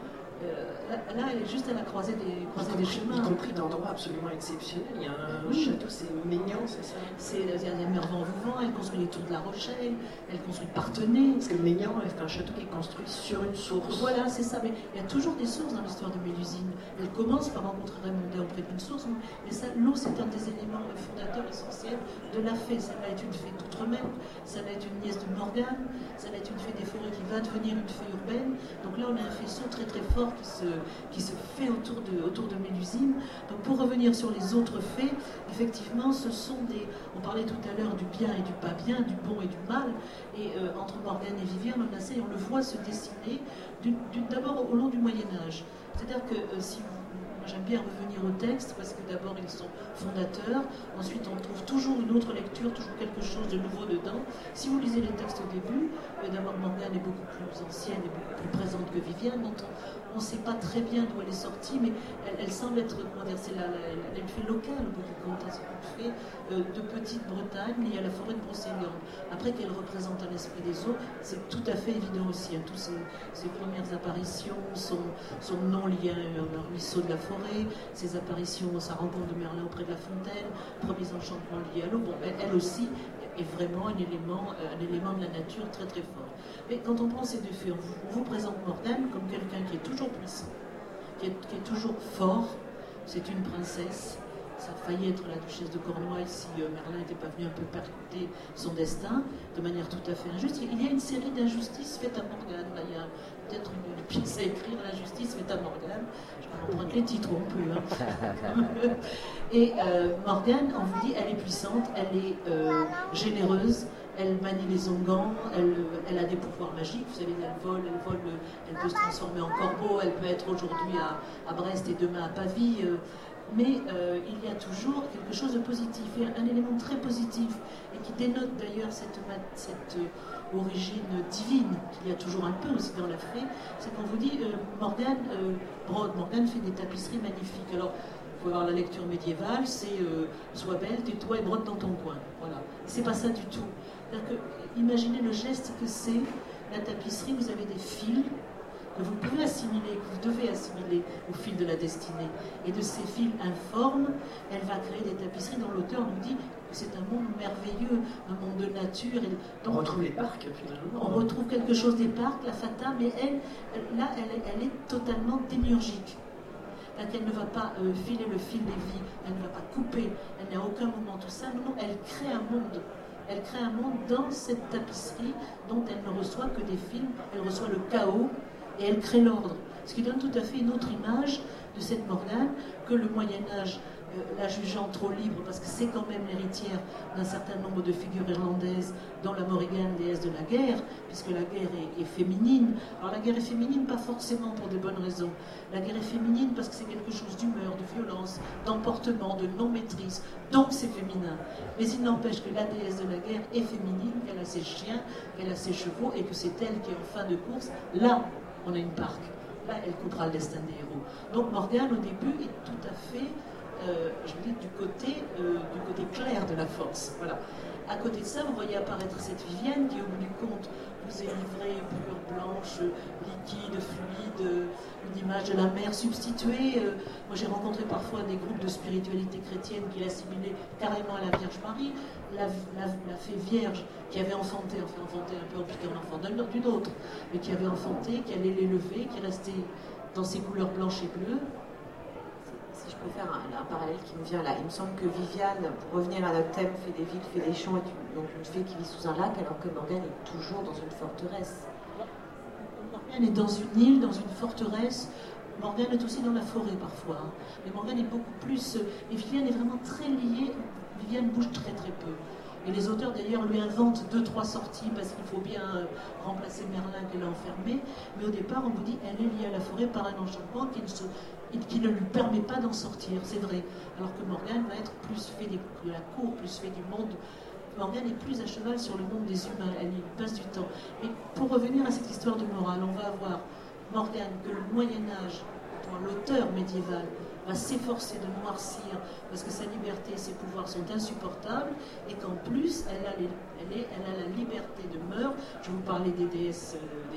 Là, elle est juste à la croisée des chemins. Y compris d'endroits absolument exceptionnels. Il y a un château, c'est Maignan, c'est ça? Il y a Mervan-Vouvant, elle construit les tours de La Rochelle, elle construit Parthenay. Parce que Maignan est un château qui est construit sur une source. Voilà, c'est ça. Mais il y a toujours des sources dans l'histoire de Mélusine. Elle commence par rencontrer Raymondin auprès d'une source, mais l'eau, c'est un des éléments fondateurs essentiels de la fée. Ça va être une fée d'outre-mer, ça va être une nièce de Morgane, ça va être une fée des forêts qui va devenir une fée urbaine. Donc là, on a un faisceau très très fort qui se fait autour de Mélusine. Donc pour revenir sur les autres faits, effectivement, ce sont on parlait tout à l'heure du bien et du pas bien, du bon et du mal, et entre Morgane et Viviane, on le voit se dessiner d'abord au long du Moyen-Âge. C'est-à-dire que moi j'aime bien revenir au texte, parce que d'abord ils sont fondateurs, ensuite on trouve toujours une autre lecture, toujours quelque chose de nouveau dedans. Si vous lisez les textes au début, d'abord Morgane est beaucoup plus ancienne et beaucoup plus présente que Viviane, dont on ne sait pas très bien d'où elle est sortie, mais elle semble être, elle est une fée locale au bout du compte, c'est une fée de Petite-Bretagne, liée à la forêt de Brocéliande. Après qu'elle représente à l'esprit des eaux, c'est tout à fait évident aussi. Tous ses premières apparitions, son nom lié à un ruisseau de la forêt, ses apparitions, sa rencontre de Merlin auprès de la fontaine, premiers enchantements liés à l'eau. Bon, elle aussi est vraiment un élément de la nature très très fort. Mais quand on prend ces deux faits, on vous présente Morgane comme quelqu'un qui est toujours puissant, qui est toujours fort. C'est une princesse, ça a failli être la duchesse de Cornouailles si Merlin n'était pas venu un peu percuter son destin de manière tout à fait injuste. Il y a une série d'injustices faites à Morgane. Là, il y a peut-être une pièce à écrire, La justice faite à Morgane. Je vais emprunter les titres, on peut. Hein. Et Morgane, on vous dit, elle est puissante, elle est généreuse, elle manie les onguents, elle a des pouvoirs magiques. Vous savez, elle vole, elle peut se transformer en corbeau, elle peut être aujourd'hui à Brest et demain à Pavie. Mais il y a toujours quelque chose de positif, et un élément très positif, et qui dénote d'ailleurs cette origine divine, qu'il y a toujours un peu aussi dans la fée, c'est qu'on vous dit, Morgane brode, Morgane fait des tapisseries magnifiques. Alors, il faut avoir la lecture médiévale, c'est sois belle, tais-toi et brode dans ton coin. Voilà. C'est pas ça du tout. C'est-à-dire que, imaginez le geste que c'est, la tapisserie, vous avez des fils, que vous pouvez assimiler, que vous devez assimiler au fil de la destinée. Et de ces fils informes, elle va créer des tapisseries dont l'auteur nous dit que c'est un monde merveilleux, un monde de nature. Et donc, on retrouve les parcs, finalement. On retrouve quelque chose des parcs, la fata, mais elle est totalement démiurgique. Elle ne va pas filer le fil des vies, elle ne va pas couper, elle n'a à aucun moment tout ça. Non, elle crée un monde. Elle crée un monde dans cette tapisserie dont elle ne reçoit que des films, elle reçoit le chaos, et elle crée l'ordre. Ce qui donne tout à fait une autre image de cette Morgane que le Moyen-Âge, la jugeant trop libre, parce que c'est quand même l'héritière d'un certain nombre de figures irlandaises, dont la Morrigan, déesse de la guerre, puisque la guerre est féminine. Alors la guerre est féminine, pas forcément pour des bonnes raisons. La guerre est féminine parce que c'est quelque chose d'humeur, de violence, d'emportement, de non-maîtrise. Donc c'est féminin. Mais il n'empêche que la déesse de la guerre est féminine, qu'elle a ses chiens, qu'elle a ses chevaux, et que c'est elle qui est en fin de course. Là, on a une parc. Là, elle coupera le destin des héros. Donc Morgane, au début, est tout à fait, je vous dis, du côté clair de la force. Voilà. À côté de ça, vous voyez apparaître cette Viviane qui, au bout du compte, vous est livrée pure, blanche, liquide, fluide, une image de la mer substituée. Moi, j'ai rencontré parfois des groupes de spiritualité chrétienne qui l'assimilaient carrément à la Vierge Marie, la fée vierge qui avait enfanté un peu en piquant l'enfant d'une autre, mais qui avait enfanté, qui allait l'élever, qui restait dans ses couleurs blanches et bleues. Si je peux faire un parallèle qui me vient là, il me semble que Viviane, pour revenir à notre thème, fait des villes, fait des champs, est donc une fée qui vit sous un lac, alors que Morgane est toujours dans une forteresse. Morgane est dans une île, dans une forteresse. Morgane est aussi dans la forêt parfois. Hein. Mais Morgane est beaucoup plus... et Viviane est vraiment très liée. Viviane bouge très très peu. Et les auteurs d'ailleurs lui inventent 2-3 sorties parce qu'il faut bien remplacer Merlin qu'elle a enfermé. Mais au départ, on vous dit elle est liée à la forêt par un enchantement qui ne lui permet pas d'en sortir, c'est vrai. Alors que Morgane va être plus fait de la cour, plus fait du monde. Morgane est plus à cheval sur le monde des humains, elle y passe du temps. Mais pour revenir à cette histoire de morale, on va avoir Morgane que le Moyen-Âge, pour l'auteur médiéval, va s'efforcer de noircir parce que sa liberté et ses pouvoirs sont insupportables et qu'en plus elle a la liberté de mœurs. Je vous parlais des déesses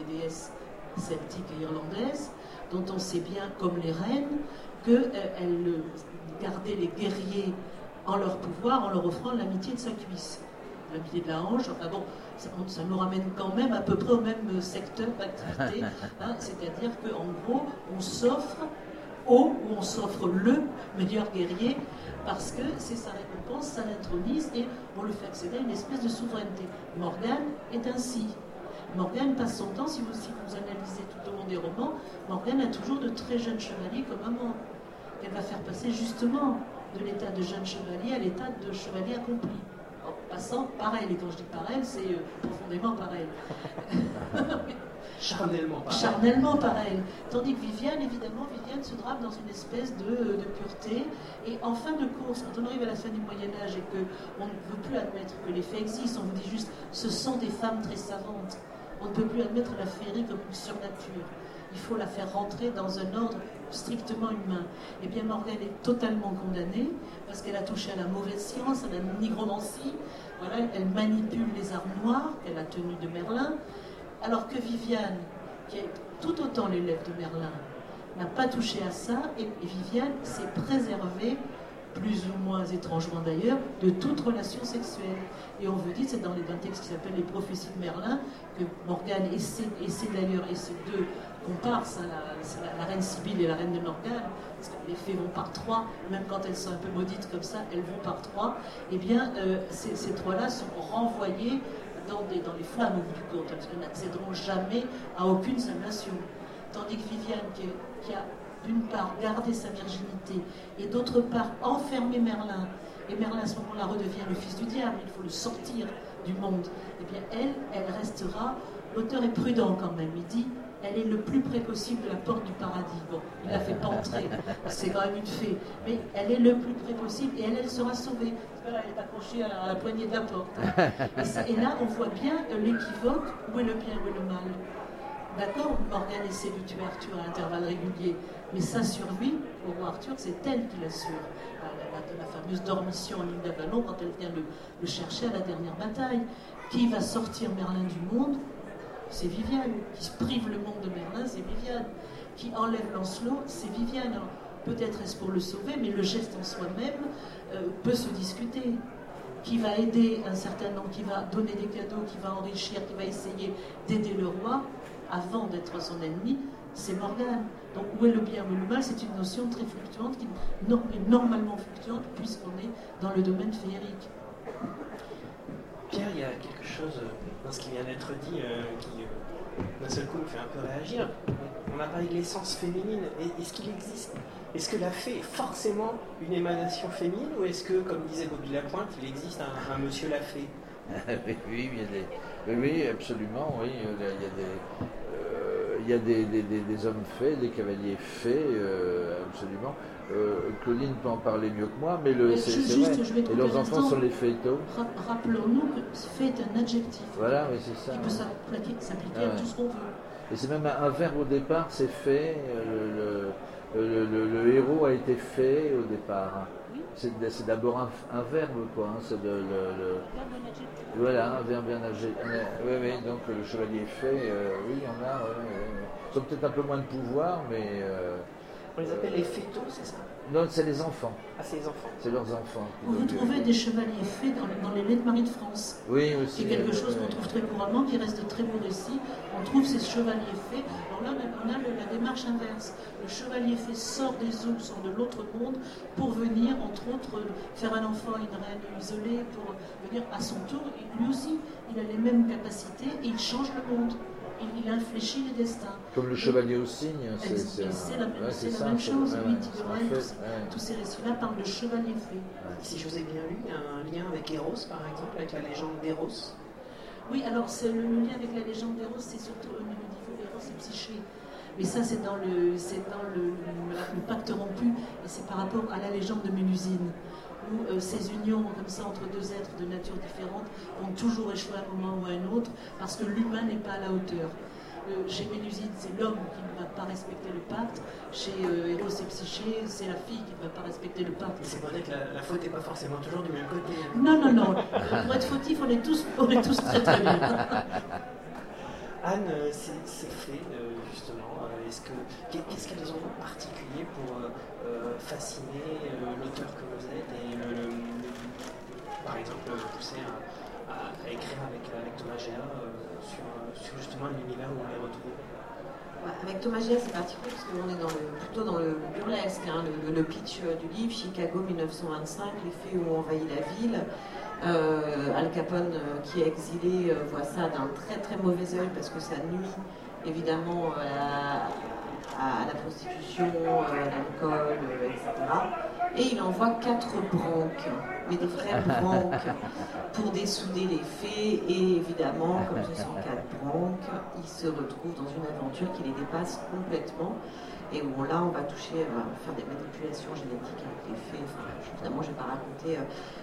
celtiques et irlandaises dont on sait bien, comme les reines, qu'elles gardaient les guerriers en leur pouvoir en leur offrant l'amitié de sa cuisse, l'amitié de la hanche. Enfin bon, ça nous ramène quand même à peu près au même secteur d'activité, hein, c'est-à-dire qu'en gros on s'offre ou on s'offre le meilleur guerrier parce que c'est sa récompense, ça l'intronise et on le fait accéder à une espèce de souveraineté. Morgane est ainsi. Morgane passe son temps, si vous analysez tout au long des romans, Morgane a toujours de très jeunes chevaliers comme amants. Elle va faire passer justement de l'état de jeune chevalier à l'état de chevalier accompli. En passant par elle, et quand je dis par elle, c'est profondément par elle. Charnellement par elle. Charnellement par elle. Tandis que Viviane, évidemment, se drape dans une espèce de pureté. Et en fin de course, quand on arrive à la fin du Moyen-Âge et qu'on ne veut plus admettre que les faits existent, on vous dit juste ce sont des femmes très savantes. On ne peut plus admettre la féerie comme une surnature. Il faut la faire rentrer dans un ordre strictement humain. Eh bien, Morgane est totalement condamnée parce qu'elle a touché à la mauvaise science, à la nigromancie. Voilà, elle manipule les armes noires qu'elle a tenues de Merlin. Alors que Viviane, qui est tout autant l'élève de Merlin, n'a pas touché à ça, et Viviane s'est préservée plus ou moins étrangement d'ailleurs, de toute relation sexuelle. Et on vous dit, c'est dans un texte qui s'appelle Les prophéties de Merlin, que Morgane essaie d'ailleurs, et ces deux comparses, hein, la reine Sibylle et la reine de Morgane, parce que les fées vont par trois, même quand elles sont un peu maudites comme ça, elles vont par trois, et bien ces trois-là sont renvoyées dans les flammes au bout du compte, parce qu'elles n'accéderont jamais à aucune salvation. Tandis que Viviane, qui a d'une part gardé sa virginité, et d'autre part enfermé Merlin, et Merlin à ce moment-là redevient le fils du diable, il faut le sortir du monde, et bien elle restera, l'auteur est prudent quand même, il dit, elle est le plus près possible de la porte du paradis. Bon, il ne la fait pas entrer, c'est quand même une fée, mais elle est le plus près possible et elle sera sauvée. Parce que là, elle est accrochée à la poignée de la porte. Et là, on voit bien l'équivoque, où est le bien, où est le mal. D'accord, Morgane essaie de tuer Arthur à intervalles réguliers, mais sa survie, au roi Arthur, c'est elle qui l'assure. La fameuse dormition en l'île d'Avalon, quand elle vient le chercher à la dernière bataille. Qui va sortir Merlin du monde? C'est Viviane. Qui se prive le monde de Merlin, c'est Viviane. Qui enlève Lancelot, c'est Viviane. Alors, peut-être est-ce pour le sauver, mais le geste en soi-même peut se discuter. Qui va aider un certain nombre, qui va donner des cadeaux, qui va enrichir, qui va essayer d'aider le roi avant d'être son ennemi, c'est Morgane. Donc où est le bien, où est le mal, c'est une notion très fluctuante, qui est normalement fluctuante, puisqu'on est dans le domaine féerique. Pierre, il y a quelque chose dans ce qui vient d'être dit qui, d'un seul coup, me fait un peu réagir. On a parlé de l'essence féminine. Est-ce qu'il existe? Est-ce que la fée est forcément une émanation féminine ou est-ce que, comme disait Bobby Lapointe, il existe un monsieur la fée? Oui, absolument, oui. Il y a des hommes fées, des cavaliers fées, absolument. Claudine peut en parler mieux que moi, mais c'est vrai. Et leurs enfants sont les fétos. Rappelons-nous que fée est un adjectif. Voilà, oui, c'est ça. Qui peut s'appliquer à tout ce qu'on veut. Et c'est même un verbe au départ, c'est fait. Le héros a été fait au départ. C'est d'abord un verbe, quoi. Hein, c'est voilà, un verbe bien âgé. Oui, donc le chevalier fait, oui, on a. Ils ont peut-être un peu moins de pouvoir, mais. On les appelle les fétos, c'est ça? Non, c'est les enfants. Ah, c'est les enfants. C'est leurs enfants. Vous trouvez des chevaliers fées dans les Lettres Marie de France. Oui, aussi. C'est quelque chose qu'on trouve très couramment, qui reste de très beaux récits. On trouve ces chevaliers fées. Alors là, on a la démarche inverse. Le chevalier fée sort des eaux, sort de l'autre monde, pour venir, entre autres, faire un enfant à une reine isolée, pour venir à son tour. Et lui aussi, il a les mêmes capacités et il change le monde. Il infléchit les destins. Comme le chevalier au cygne. C'est la même chose. Oui, tous ces récits-là parlent de chevalier fée. Si je vous ai bien lu, il y a un lien avec Eros, par exemple, avec la légende d'Eros. Oui, alors le lien avec la légende d'Eros, c'est surtout au niveau Eros et Psyché. Mais ça, c'est dans le pacte rompu, et c'est par rapport à la légende de Mélusine, où ces unions comme ça entre deux êtres de nature différente vont toujours échouer à un moment ou à un autre, parce que l'humain n'est pas à la hauteur. Chez Mélusine, c'est l'homme qui ne va pas respecter le pacte. Chez Eros et Psyché, c'est la fille qui ne va pas respecter le pacte. C'est vrai que la faute n'est pas forcément toujours du même côté. Non. Pour être fautif, on est tous très très bien. Anne, c'est fait, justement. Qu'est-ce qu'elles ont de particulier pour fasciner l'auteur que vous êtes et, par exemple, pousser à écrire avec Thomas Géa sur justement l'univers où on les retrouve? Avec Thomas Géa, c'est particulier parce qu'on est plutôt dans le burlesque. Hein, le pitch du livre, Chicago 1925, les fées ont envahi la ville. Al Capone, qui est exilé, voit ça d'un très très mauvais œil parce que ça nuit évidemment à la prostitution, à l'alcool, etc. Et il envoie 4 branques, mais des vraies branques, pour dessouder les fées. Et évidemment, comme ce sont 4 branques, il se retrouve dans une aventure qui les dépasse complètement. Et où là, on va faire des manipulations génétiques avec les fées. Enfin, évidemment, je ne vais pas raconter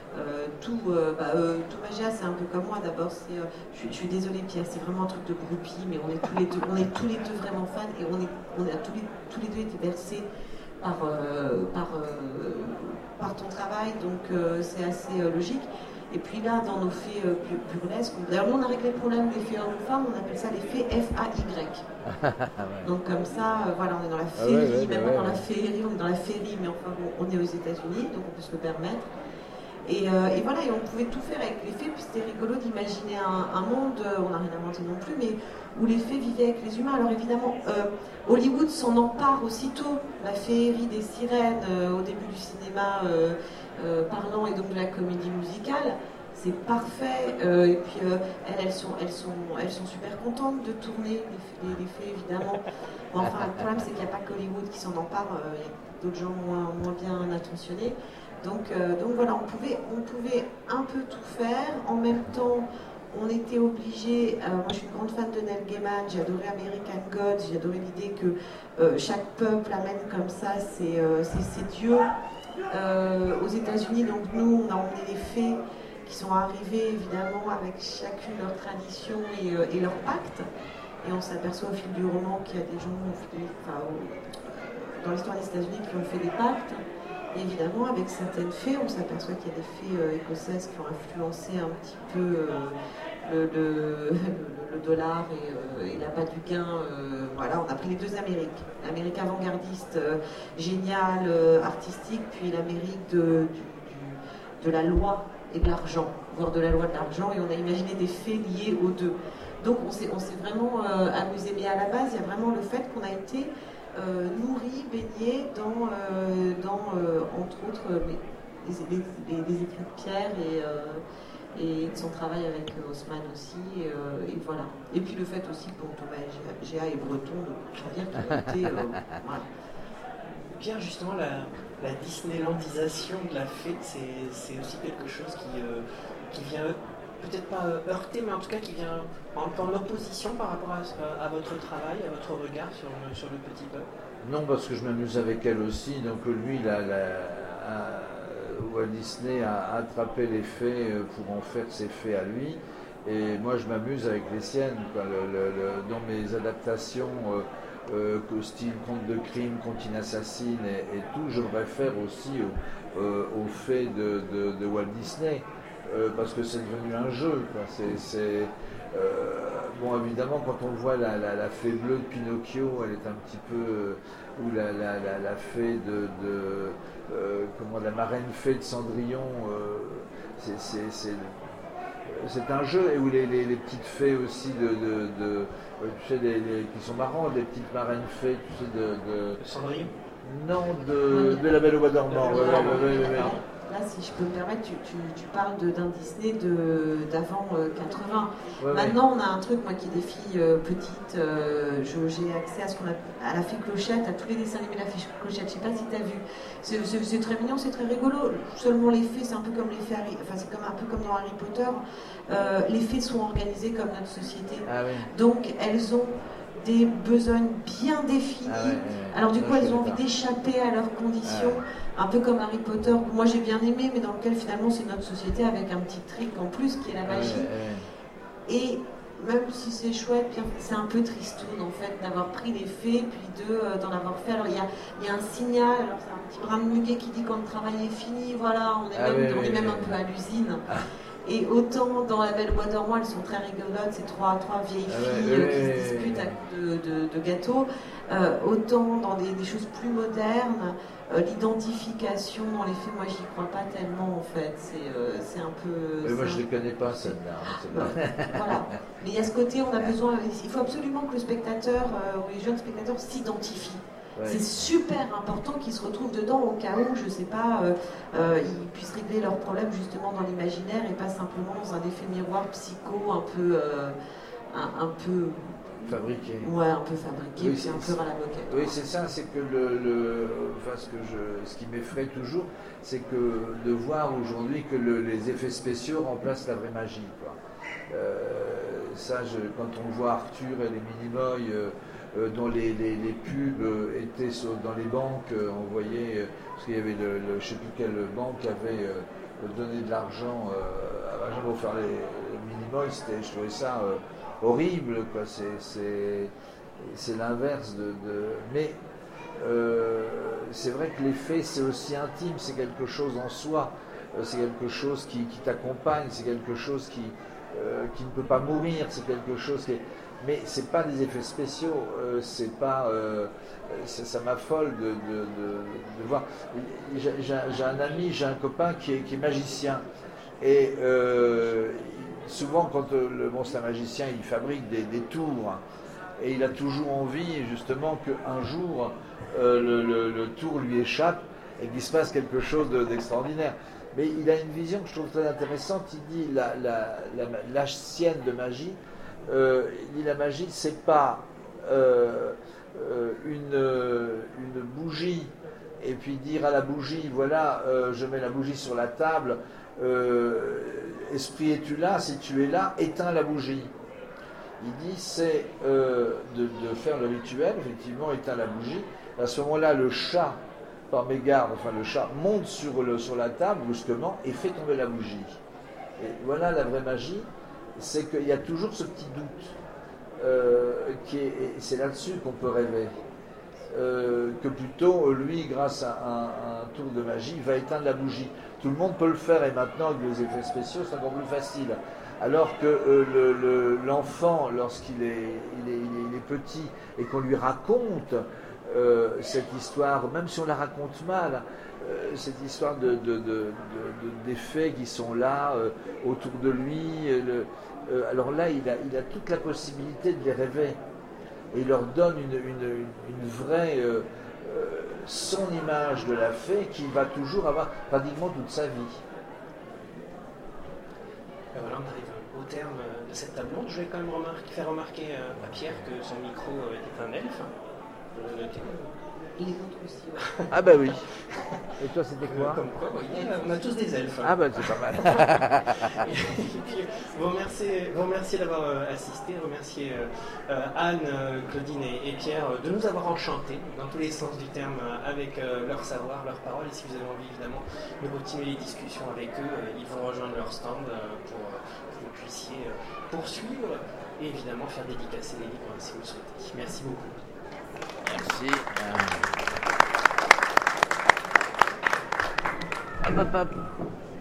Thomas Géa, c'est un peu comme moi. D'abord, je suis désolée, Pierre, c'est vraiment un truc de groupie, mais on est tous les deux vraiment fans et on a tous les deux été bercés par ton travail, donc c'est assez logique. Et puis là, dans nos faits burlesques, d'ailleurs, nous on a réglé le problème des faits hommes-femmes, on appelle ça les faits FAY. Donc comme ça, voilà, on est dans la féerie, même pas dans la féerie, on est dans la féerie, mais enfin bon, on est aux États-Unis, donc on peut se le permettre. Et voilà, et on pouvait tout faire avec les fées, puis c'était rigolo d'imaginer un monde, on n'a rien inventé non plus, mais où les fées vivaient avec les humains. Alors évidemment, Hollywood s'en empare aussitôt, la féerie des sirènes au début du cinéma parlant et donc de la comédie musicale, c'est parfait. Et puis elles sont super contentes de tourner, les fées évidemment. Bon, enfin, le problème c'est qu'il n'y a pas qu'Hollywood qui s'en empare, il y a d'autres gens moins bien intentionnés. Donc voilà, on pouvait un peu tout faire. En même temps, on était obligé. Moi, je suis une grande fan de Neil Gaiman. J'ai adoré American Gods. J'ai adoré l'idée que chaque peuple amène comme ça ses dieux. Aux États-Unis, donc nous, on a emmené les fées qui sont arrivées évidemment avec chacune leur tradition et leur pacte. Et on s'aperçoit au fil du roman qu'il y a des gens dans l'histoire des États-Unis qui ont fait des pactes. Et évidemment, avec certaines fées, on s'aperçoit qu'il y a des fées écossaises qui ont influencé un petit peu le dollar et la bas du gain. Voilà, on a pris les deux Amériques. L'Amérique avant-gardiste, géniale, artistique, puis l'Amérique de la loi et de l'argent, voire de la loi de l'argent, et on a imaginé des faits liés aux deux. Donc on s'est vraiment amusé. Mais à la base, il y a vraiment le fait qu'on a été nourri, baigné dans entre autres, les écrits de Pierre et de son travail avec Haussmann aussi, et voilà. Et puis le fait aussi que Thomas Géa est breton, donc dire qu'il a été... voilà. Pierre, justement, la Disneylandisation de la fête, c'est aussi quelque chose qui vient peut-être pas heurter, mais en tout cas qui vient un peu en opposition par rapport à votre travail, à votre regard sur le petit peuple. Non, parce que je m'amuse avec elle aussi. Donc lui, Walt Disney a attrapé les fées pour en faire ses fées à lui. Et moi, je m'amuse avec les siennes. Quoi. Dans mes adaptations, style conte de crime, Contine assassine et tout, je me réfère aussi aux fées de Walt Disney. Parce que c'est devenu un jeu. Quoi. Bon, évidemment, quand on voit la fée bleue de Pinocchio, elle est un petit peu... ou la fée la marraine fée de Cendrillon, c'est un jeu. Et où les petites fées aussi tu sais, qui sont marrantes, les petites marraines fées, tu sais, de Cendrillon. Non, de La Belle au Bois dormant. Là, si je peux me permettre, tu parles d'un Disney d'avant 80. Ouais, maintenant, on a un truc, moi qui ai des filles petites, j'ai accès à la fée Clochette, à tous les dessins animés de la fée Clochette. Je sais pas si tu as vu. C'est très mignon, c'est très rigolo. Seulement les fées, c'est un peu comme les fées, c'est un peu comme dans Harry Potter. Les fées sont organisées comme notre société. Ah, oui. Donc, elles ont des besognes bien définies. Alors du coup, elles ont envie d'échapper à leurs conditions, un peu comme Harry Potter, que moi j'ai bien aimé, mais dans lequel finalement c'est notre société avec un petit trick en plus qui est la magie. Et même si c'est chouette, c'est un peu tristoun en fait d'avoir pris les fées, puis d'en avoir fait. Alors il y a un signal, alors c'est un petit brin de muguet qui dit quand le travail est fini, voilà, on est même un peu à l'usine. Et autant dans La Belle au Bois dormant, elles sont très rigolotes, ces trois vieilles filles qui se disputent à coups de gâteaux. Autant dans des choses plus modernes, l'identification dans les faits, moi j'y crois pas tellement en fait. C'est un peu. Mais moi je ne les connais pas celle-là. Voilà. Mais il y a ce côté, on a besoin. Il faut absolument que le spectateur ou les jeunes spectateurs s'identifient. Ouais. C'est super important qu'ils se retrouvent dedans au cas où, je sais pas, ils puissent régler leurs problèmes justement dans l'imaginaire et pas simplement dans un effet miroir psycho un peu fabriqué. Ouais, un peu fabriqué, oui, puis un peu à la moquette. Oui, c'est ça, c'est que ce qui m'effraie toujours, c'est que de voir aujourd'hui que les effets spéciaux remplacent la vraie magie. Quoi. Quand on voit Arthur et les Minimoy, dont les pubs étaient dans les banques, on voyait, parce qu'il y avait je ne sais plus quelle banque avait donné de l'argent pour faire les Minimoy, je trouvais ça horrible, quoi. C'est l'inverse mais c'est vrai que l'effet c'est aussi intime, c'est quelque chose en soi. c'est quelque chose qui t'accompagne, c'est quelque chose qui ne peut pas mourir, c'est quelque chose qui est... Mais c'est pas des effets spéciaux, c'est pas... ça m'affole de voir. J'ai un ami, j'ai un copain qui est magicien. Et souvent, quand le monstre magicien, il fabrique des tours, et il a toujours envie, justement, qu'un jour, le tour lui échappe et qu'il se passe quelque chose d'extraordinaire. Mais il a une vision que je trouve très intéressante. Il dit la sienne de magie, il dit la magie, c'est pas une bougie et puis dire à la bougie, voilà, je mets la bougie sur la table, esprit, es-tu là? Si tu es là, éteins la bougie. Il dit c'est de faire le rituel, effectivement, éteins la bougie. À ce moment-là, le chat, par mégarde, enfin le chat, monte sur la table brusquement et fait tomber la bougie. Et voilà la vraie magie, c'est qu'il y a toujours ce petit doute, c'est là-dessus qu'on peut rêver. Que plutôt, lui, grâce à un tour de magie, va éteindre la bougie. Tout le monde peut le faire, et maintenant, avec les effets spéciaux, c'est encore plus facile. Alors que l'enfant, lorsqu'il est petit, et qu'on lui raconte cette histoire, même si on la raconte mal, cette histoire d'effets qui sont là, autour de lui, alors là, il a toute la possibilité de les rêver. Et il leur donne une vraie son image de la fée qu'il va toujours avoir pratiquement toute sa vie. Voilà, on arrive au terme de cette table ronde. Je vais quand même faire remarquer à Pierre que son micro est un elfe. Je l'ai noté. Et les autres aussi. Ouais. Ah bah oui. Et toi, c'était quoi? Comme quoi, oui, on a tous des elfes. Ah bah c'est pas mal. Et puis, vous remercier d'avoir assisté, remercier Anne, Claudine et Pierre de nous avoir enchantés dans tous les sens du terme avec leur savoir, leurs paroles. Et si vous avez envie évidemment de continuer les discussions avec eux, ils vont rejoindre leur stand pour que vous puissiez poursuivre et évidemment faire dédicacer les livres si vous le souhaitez. Merci beaucoup. Merci. Hop, hop, hop.